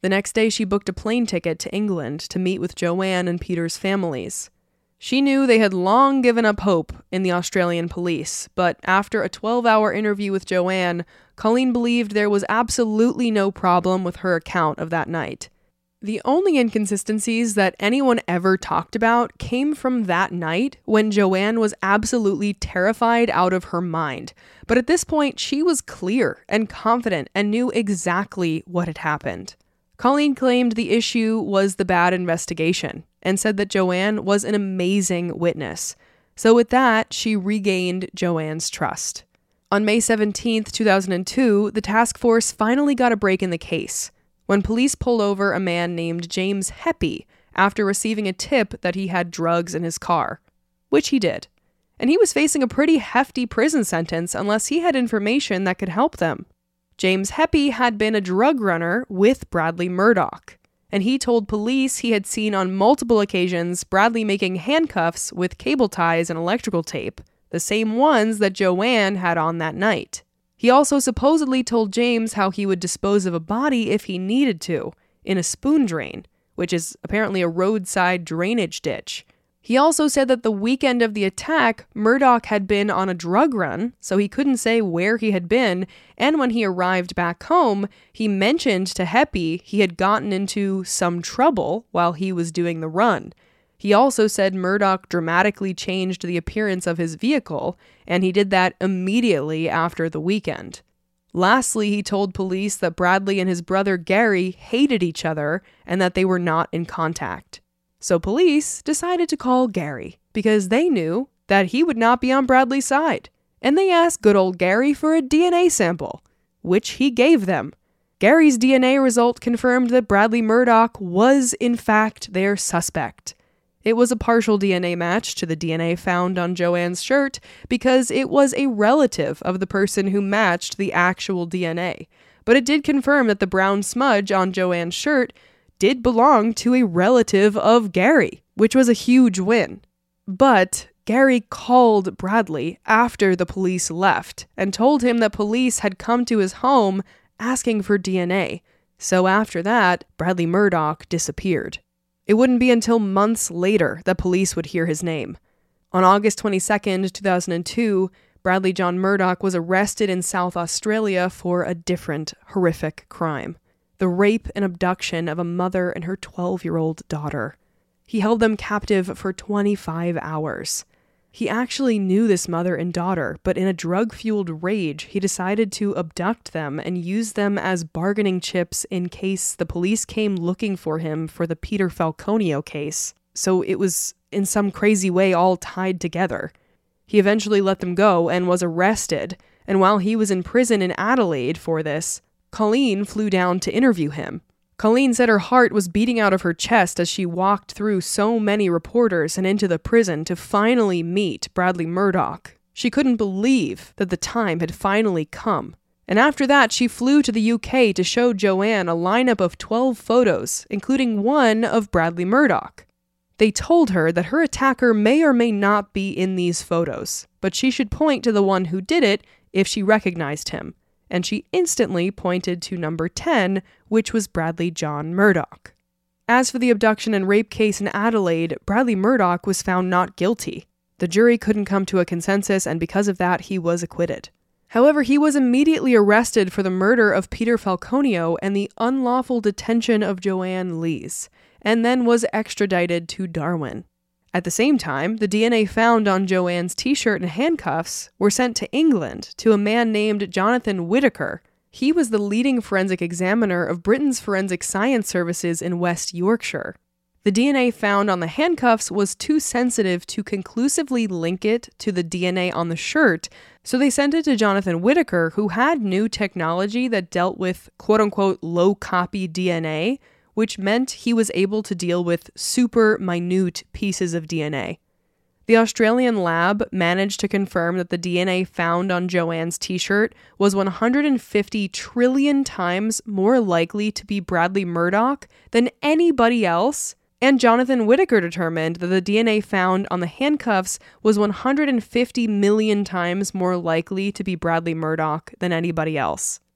The next day, she booked a plane ticket to England to meet with Joanne and Peter's families. She knew they had long given up hope in the Australian police, but after a 12-hour interview with Joanne, Colleen believed there was absolutely no problem with her account of that night. The only inconsistencies that anyone ever talked about came from that night when Joanne was absolutely terrified out of her mind. But at this point, she was clear and confident and knew exactly what had happened. Colleen claimed the issue was the bad investigation and said that Joanne was an amazing witness. So with that, she regained Joanne's trust. On May 17, 2002, the task force finally got a break in the case when police pulled over a man named James Heppy after receiving a tip that he had drugs in his car, which he did. And he was facing a pretty hefty prison sentence unless he had information that could help them. James Heppy had been a drug runner with Bradley Murdoch, and he told police he had seen on multiple occasions Bradley making handcuffs with cable ties and electrical tape, the same ones that Joanne had on that night. He also supposedly told James how he would dispose of a body if he needed to, in a spoon drain, which is apparently a roadside drainage ditch. He also said that the weekend of the attack, Murdoch had been on a drug run, so he couldn't say where he had been, and when he arrived back home, he mentioned to Heppy he had gotten into some trouble while he was doing the run. He also said Murdoch dramatically changed the appearance of his vehicle, and he did that immediately after the weekend. Lastly, he told police that Bradley and his brother Gary hated each other and that they were not in contact. So police decided to call Gary because they knew that he would not be on Bradley's side. And they asked good old Gary for a DNA sample, which he gave them. Gary's DNA result confirmed that Bradley Murdoch was, in fact, their suspect. It was a partial DNA match to the DNA found on Joanne's shirt because it was a relative of the person who matched the actual DNA. But it did confirm that the brown smudge on Joanne's shirt did belong to a relative of Gary, which was a huge win. But Gary called Bradley after the police left and told him that police had come to his home asking for DNA. So after that, Bradley Murdoch disappeared. It wouldn't be until months later that police would hear his name. On August 22nd, 2002, Bradley John Murdoch was arrested in South Australia for a different horrific crime: the rape and abduction of a mother and her 12-year-old daughter. He held them captive for 25 hours. He actually knew this mother and daughter, but in a drug-fueled rage, he decided to abduct them and use them as bargaining chips in case the police came looking for him for the Peter Falconio case. So it was, in some crazy way, all tied together. He eventually let them go and was arrested, and while he was in prison in Adelaide for this, Colleen flew down to interview him. Colleen said her heart was beating out of her chest as she walked through so many reporters and into the prison to finally meet Bradley Murdoch. She couldn't believe that the time had finally come. And after that, she flew to the UK to show Joanne a lineup of 12 photos, including one of Bradley Murdoch. They told her that her attacker may or may not be in these photos, but she should point to the one who did it if she recognized him. And she instantly pointed to number 10, which was Bradley John Murdoch. As for the abduction and rape case in Adelaide, Bradley Murdoch was found not guilty. The jury couldn't come to a consensus, and because of that, he was acquitted. However, he was immediately arrested for the murder of Peter Falconio and the unlawful detention of Joanne Lees, and then was extradited to Darwin. At the same time, the DNA found on Joanne's t-shirt and handcuffs were sent to England to a man named Jonathan Whittaker. He was the leading forensic examiner of Britain's Forensic Science Services in West Yorkshire. The DNA found on the handcuffs was too sensitive to conclusively link it to the DNA on the shirt, so they sent it to Jonathan Whittaker, who had new technology that dealt with quote-unquote low-copy DNA, which meant he was able to deal with super minute pieces of DNA. The Australian lab managed to confirm that the DNA found on Joanne's t-shirt was 150 trillion times more likely to be Bradley Murdoch than anybody else, and Jonathan Whittaker determined that the DNA found on the handcuffs was 150 million times more likely to be Bradley Murdoch than anybody else.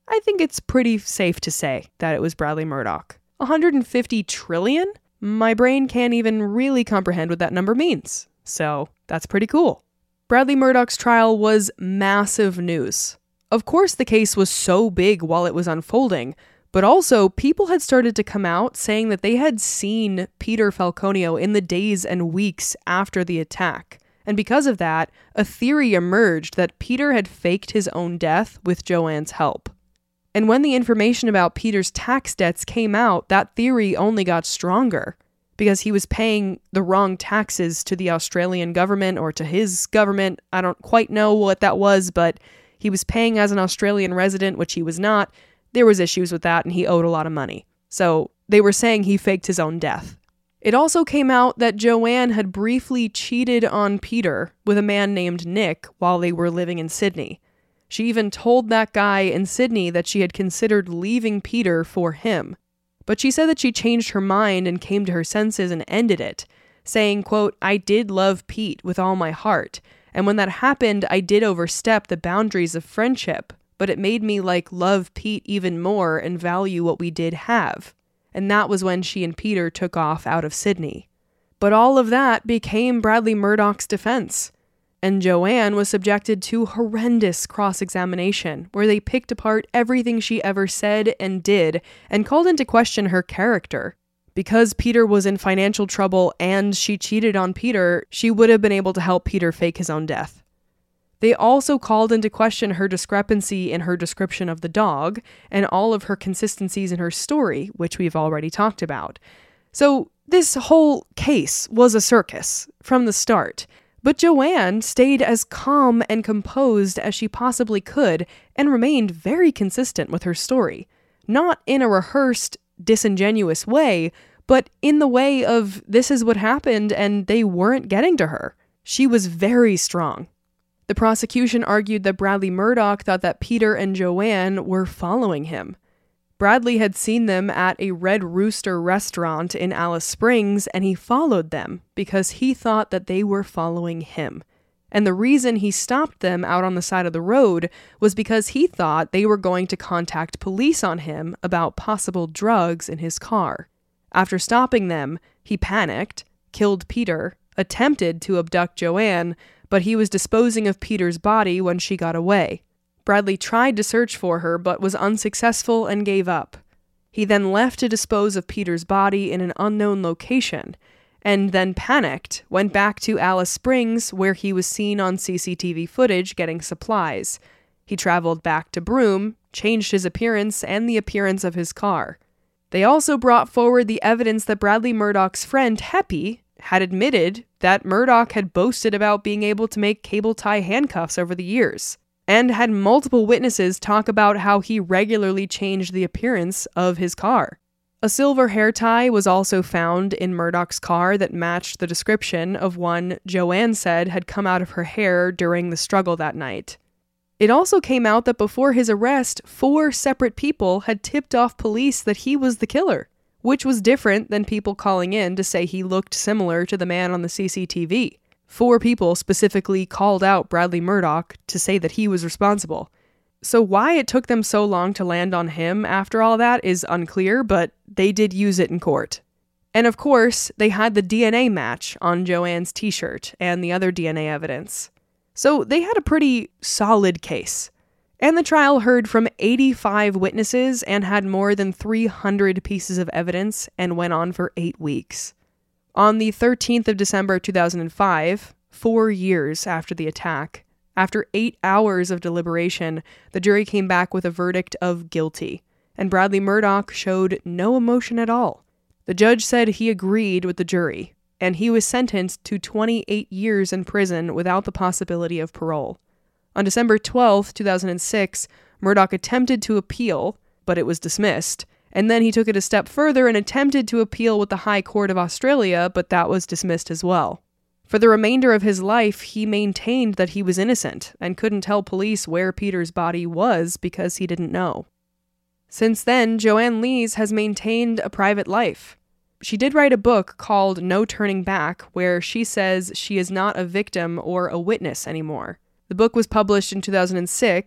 I think it's pretty safe to say that it was Bradley Murdoch. 150 trillion? My brain can't even really comprehend what that number means. So that's pretty cool. Bradley Murdoch's trial was massive news. Of course, the case was so big while it was unfolding, but also people had started to come out saying that they had seen Peter Falconio in the days and weeks after the attack. And because of that, a theory emerged that Peter had faked his own death with Joanne's help. And when the information about Peter's tax debts came out, that theory only got stronger, because he was paying the wrong taxes to the Australian government or to his government. I don't quite know what that was, but he was paying as an Australian resident, which he was not. There was issues with that, and he owed a lot of money. So they were saying he faked his own death. It also came out that Joanne had briefly cheated on Peter with a man named Nick while they were living in Sydney. She even told that guy in Sydney that she had considered leaving Peter for him. But she said that she changed her mind and came to her senses and ended it, saying, quote, "I did love Pete with all my heart, and when that happened, I did overstep the boundaries of friendship, but it made me love Pete even more and value what we did have." And that was when she and Peter took off out of Sydney. But all of that became Bradley Murdoch's defense. And Joanne was subjected to horrendous cross-examination, where they picked apart everything she ever said and did, and called into question her character. Because Peter was in financial trouble and she cheated on Peter, she would have been able to help Peter fake his own death. They also called into question her discrepancy in her description of the dog, and all of her consistencies in her story, which we've already talked about. So this whole case was a circus from the start. But Joanne stayed as calm and composed as she possibly could and remained very consistent with her story. Not in a rehearsed, disingenuous way, but in the way of this is what happened and they weren't getting to her. She was very strong. The prosecution argued that Bradley Murdoch thought that Peter and Joanne were following him. Bradley had seen them at a Red Rooster restaurant in Alice Springs, and he followed them because he thought that they were following him. And the reason he stopped them out on the side of the road was because he thought they were going to contact police on him about possible drugs in his car. After stopping them, he panicked, killed Peter, attempted to abduct Joanne, but he was disposing of Peter's body when she got away. Bradley tried to search for her, but was unsuccessful and gave up. He then left to dispose of Peter's body in an unknown location, and then panicked, went back to Alice Springs, where he was seen on CCTV footage getting supplies. He traveled back to Broome, changed his appearance and the appearance of his car. They also brought forward the evidence that Bradley Murdoch's friend, Heppy, had admitted that Murdoch had boasted about being able to make cable tie handcuffs over the years, and had multiple witnesses talk about how he regularly changed the appearance of his car. A silver hair tie was also found in Murdoch's car that matched the description of one Joanne said had come out of her hair during the struggle that night. It also came out that before his arrest, 4 separate people had tipped off police that he was the killer, which was different than people calling in to say he looked similar to the man on the CCTV. 4 people specifically called out Bradley Murdoch to say that he was responsible. So why it took them so long to land on him after all that is unclear, but they did use it in court. And of course, they had the DNA match on Joanne's t-shirt and the other DNA evidence. So they had a pretty solid case. And the trial heard from 85 witnesses and had more than 300 pieces of evidence and went on for 8 weeks. On the 13th of December 2005, 4 years after the attack, after 8 hours of deliberation, the jury came back with a verdict of guilty, and Bradley Murdoch showed no emotion at all. The judge said he agreed with the jury, and he was sentenced to 28 years in prison without the possibility of parole. On December 12, 2006, Murdoch attempted to appeal, but it was dismissed. And then he took it a step further and attempted to appeal with the High Court of Australia, but that was dismissed as well. For the remainder of his life, he maintained that he was innocent and couldn't tell police where Peter's body was because he didn't know. Since then, Joanne Lees has maintained a private life. She did write a book called No Turning Back, where she says she is not a victim or a witness anymore. The book was published in 2006,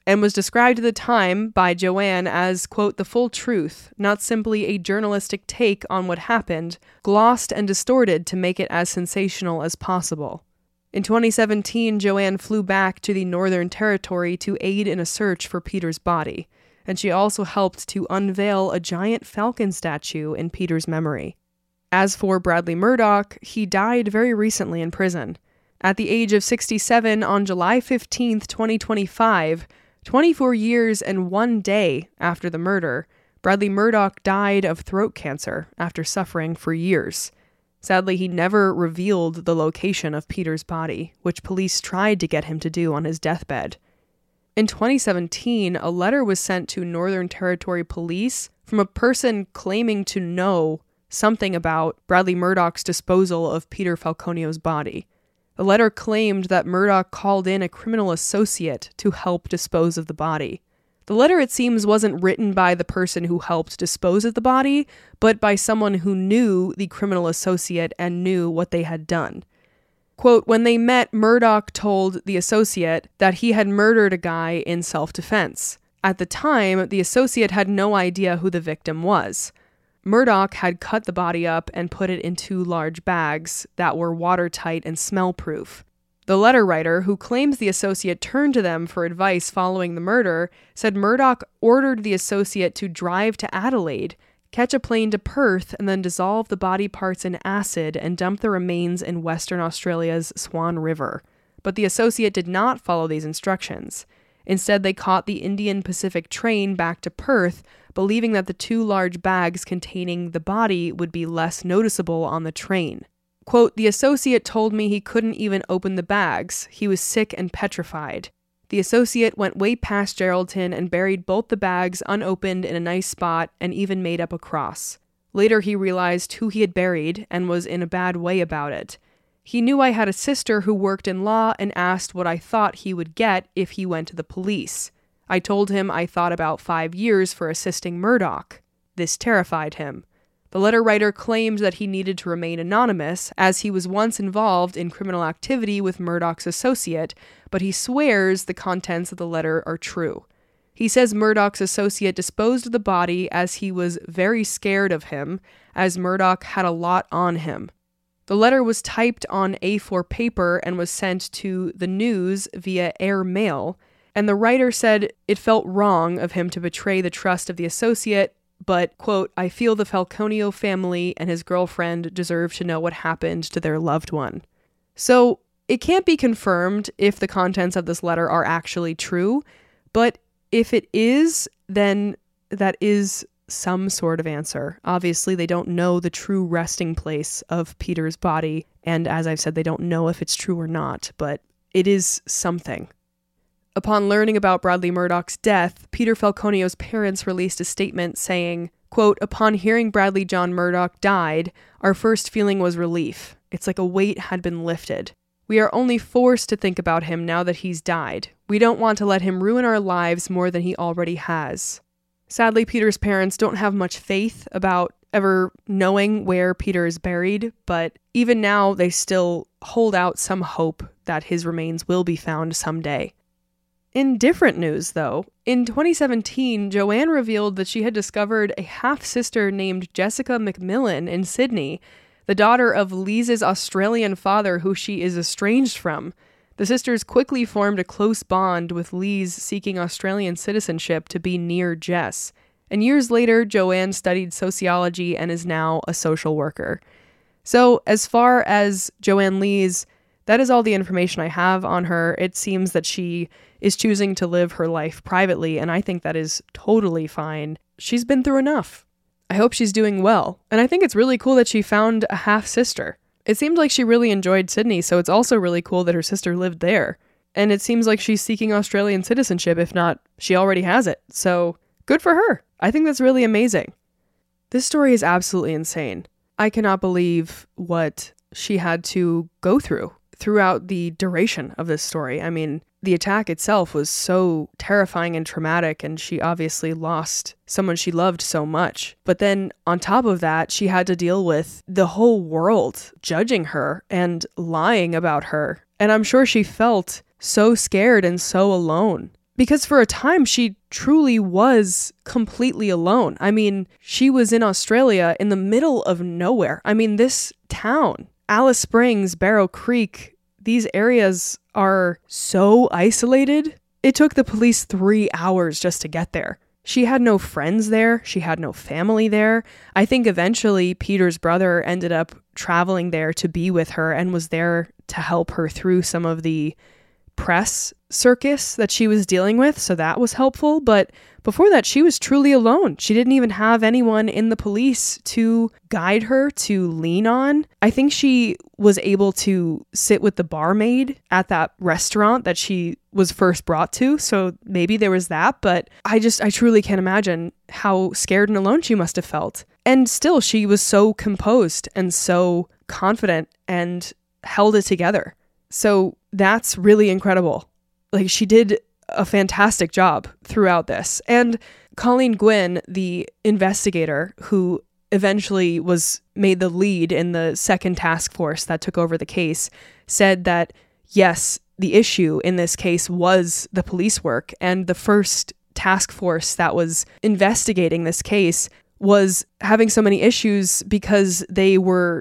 and was described at the time by Joanne as, quote, the full truth, not simply a journalistic take on what happened, glossed and distorted to make it as sensational as possible. In 2017, Joanne flew back to the Northern Territory to aid in a search for Peter's body, and she also helped to unveil a giant falcon statue in Peter's memory. As for Bradley Murdoch, he died very recently in prison. At the age of 67 on July 15, 2025, 24 years and 1 day after the murder, Bradley Murdoch died of throat cancer after suffering for years. Sadly, he never revealed the location of Peter's body, which police tried to get him to do on his deathbed. In 2017, a letter was sent to Northern Territory Police from a person claiming to know something about Bradley Murdoch's disposal of Peter Falconio's body. The letter claimed that Murdoch called in a criminal associate to help dispose of the body. The letter, it seems, wasn't written by the person who helped dispose of the body, but by someone who knew the criminal associate and knew what they had done. Quote, when they met, Murdoch told the associate that he had murdered a guy in self-defense. At the time, the associate had no idea who the victim was. Murdoch had cut the body up and put it in 2 large bags that were watertight and smell-proof. The letter writer, who claims the associate turned to them for advice following the murder, said Murdoch ordered the associate to drive to Adelaide, catch a plane to Perth, and then dissolve the body parts in acid and dump the remains in Western Australia's Swan River. But the associate did not follow these instructions. Instead, they caught the Indian Pacific train back to Perth, believing that the 2 large bags containing the body would be less noticeable on the train. Quote, the associate told me he couldn't even open the bags. He was sick and petrified. The associate went way past Geraldton and buried both the bags unopened in a nice spot and even made up a cross. Later he realized who he had buried and was in a bad way about it. He knew I had a sister who worked in law and asked what I thought he would get if he went to the police. I told him I thought about 5 years for assisting Murdoch. This terrified him. The letter writer claimed that he needed to remain anonymous, as he was once involved in criminal activity with Murdoch's associate, but he swears the contents of the letter are true. He says Murdoch's associate disposed of the body as he was very scared of him, as Murdoch had a lot on him. The letter was typed on A4 paper and was sent to the news via air mail, and the writer said it felt wrong of him to betray the trust of the associate, but, quote, I feel the Falconio family and his girlfriend deserve to know what happened to their loved one. So, it can't be confirmed if the contents of this letter are actually true, but if it is, then that is some sort of answer. Obviously, they don't know the true resting place of Peter's body, and as I've said, they don't know if it's true or not, but it is something. Upon learning about Bradley Murdoch's death, Peter Falconio's parents released a statement saying, quote, upon hearing Bradley John Murdoch died, our first feeling was relief. It's like a weight had been lifted. We are only forced to think about him now that he's died. We don't want to let him ruin our lives more than he already has. Sadly, Peter's parents don't have much faith about ever knowing where Peter is buried, but even now they still hold out some hope that his remains will be found someday. In different news, though, in 2017, Joanne revealed that she had discovered a half-sister named Jessica McMillan in Sydney, the daughter of Liz's Australian father who she is estranged from. The sisters quickly formed a close bond, with Liz seeking Australian citizenship to be near Jess. And years later, Joanne studied sociology and is now a social worker. So, as far as Joanne Liz, that is all the information I have on her. It seems that she is choosing to live her life privately, and I think that is totally fine. She's been through enough. I hope she's doing well. And I think it's really cool that she found a half-sister. It seemed like she really enjoyed Sydney, so it's also really cool that her sister lived there. And it seems like she's seeking Australian citizenship, if not, she already has it. So, good for her. I think that's really amazing. This story is absolutely insane. I cannot believe what she had to go through throughout the duration of this story. I mean, the attack itself was so terrifying and traumatic, and she obviously lost someone she loved so much. But then on top of that, she had to deal with the whole world judging her and lying about her. And I'm sure she felt so scared and so alone, Because for a time, she truly was completely alone. I mean, she was in Australia in the middle of nowhere. I mean, this town, Alice Springs, Barrow Creek, these areas are so isolated. It took the police 3 hours just to get there. She had no friends there. She had no family there. I think eventually Peter's brother ended up traveling there to be with her and was there to help her through some of the press circus that she was dealing with, so that was helpful. But before that, she was truly alone. She didn't even have anyone in the police to guide her, to lean on. I think she was able to sit with the barmaid at that restaurant that she was first brought to, so maybe there was that, but I truly can't imagine how scared and alone she must have felt. And still, she was so composed and so confident and held it together. So that's really incredible. Like, she did a fantastic job throughout this. And Colleen Gwynn, the investigator who eventually was made the lead in the second task force that took over the case, said that, yes, the issue in this case was the police work. And the first task force that was investigating this case was having so many issues because they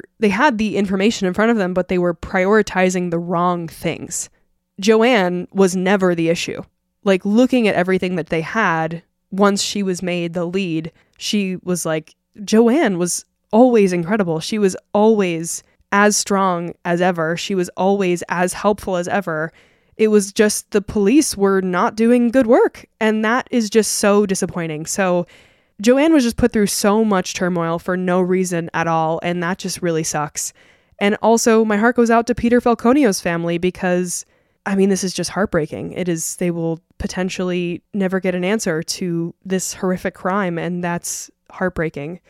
had the information in front of them, but they were prioritizing the wrong things. Joanne was never the issue. Like, looking at everything that they had, once she was made the lead, she was like, Joanne was always incredible. She was always as strong as ever. She was always as helpful as ever. It was just the police were not doing good work. And that is just so disappointing. So Joanne was just put through so much turmoil for no reason at all, and that just really sucks. And also, my heart goes out to Peter Falconio's family because, I mean, this is just heartbreaking. They will potentially never get an answer to this horrific crime, and that's heartbreaking.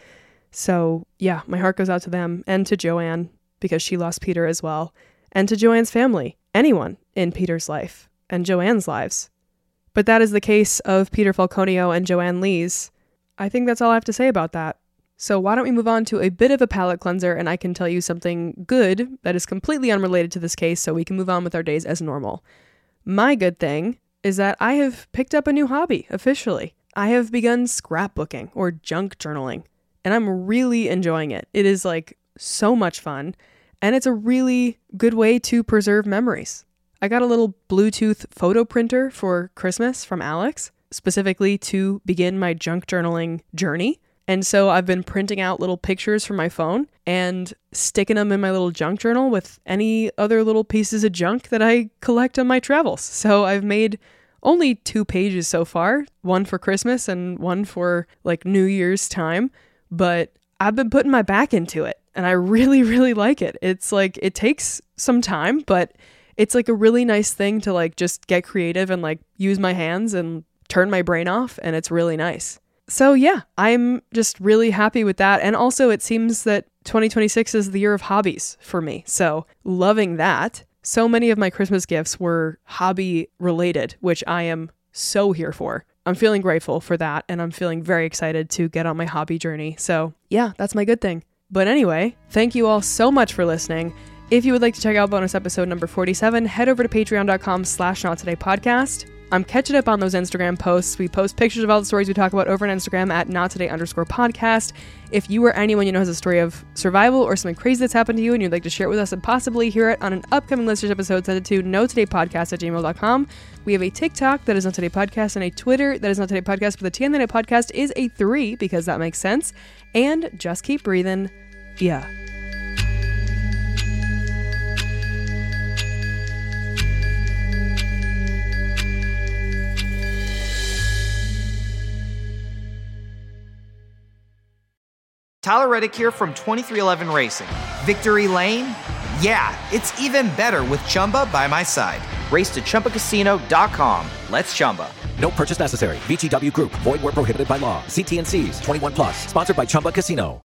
So, yeah, my heart goes out to them and to Joanne because she lost Peter as well, and to Joanne's family, anyone in Peter's life and Joanne's lives. But that is the case of Peter Falconio and Joanne Lees. I think that's all I have to say about that. So why don't we move on to a bit of a palate cleanser, and I can tell you something good that is completely unrelated to this case, so we can move on with our days as normal. My good thing is that I have picked up a new hobby, officially. I have begun scrapbooking, or junk journaling, and I'm really enjoying it. It is like so much fun, and it's a really good way to preserve memories. I got a little Bluetooth photo printer for Christmas from Alex, specifically to begin my junk journaling journey. And so I've been printing out little pictures from my phone and sticking them in my little junk journal with any other little pieces of junk that I collect on my travels. So I've made only 2 pages so far, one for Christmas and one for like New Year's time, but I've been putting my back into it and I really, really like it. It's like, it takes some time, but it's like a really nice thing to like just get creative and like use my hands and turn my brain off, and it's really nice. So yeah, I'm just really happy with that. And also it seems that 2026 is the year of hobbies for me. So loving that. So many of my Christmas gifts were hobby related, which I am so here for. I'm feeling grateful for that, and I'm feeling very excited to get on my hobby journey. So yeah, that's my good thing. But anyway, thank you all so much for listening. If you would like to check out bonus episode number 47, head over to patreon.com/nottodaypodcast. I'm catching up on those Instagram posts. We post pictures of all the stories we talk about over on Instagram at nottoday_podcast. If you or anyone you know has a story of survival or something crazy that's happened to you and you'd like to share it with us and possibly hear it on an upcoming listeners episode, send it to nottodaypodcast@gmail.com. We have a TikTok that is Not Today Podcast and a Twitter that is Not Today Podcast, but the T on the Day Podcast is a 3 because that makes sense. And just keep breathing. Yeah. Tyler Reddick here from 23XI Racing. Victory Lane? Yeah, it's even better with Chumba by my side. Race to ChumbaCasino.com. Let's Chumba. No purchase necessary. VGW Group. Void where prohibited by law. See T&Cs. 21+. Sponsored by Chumba Casino.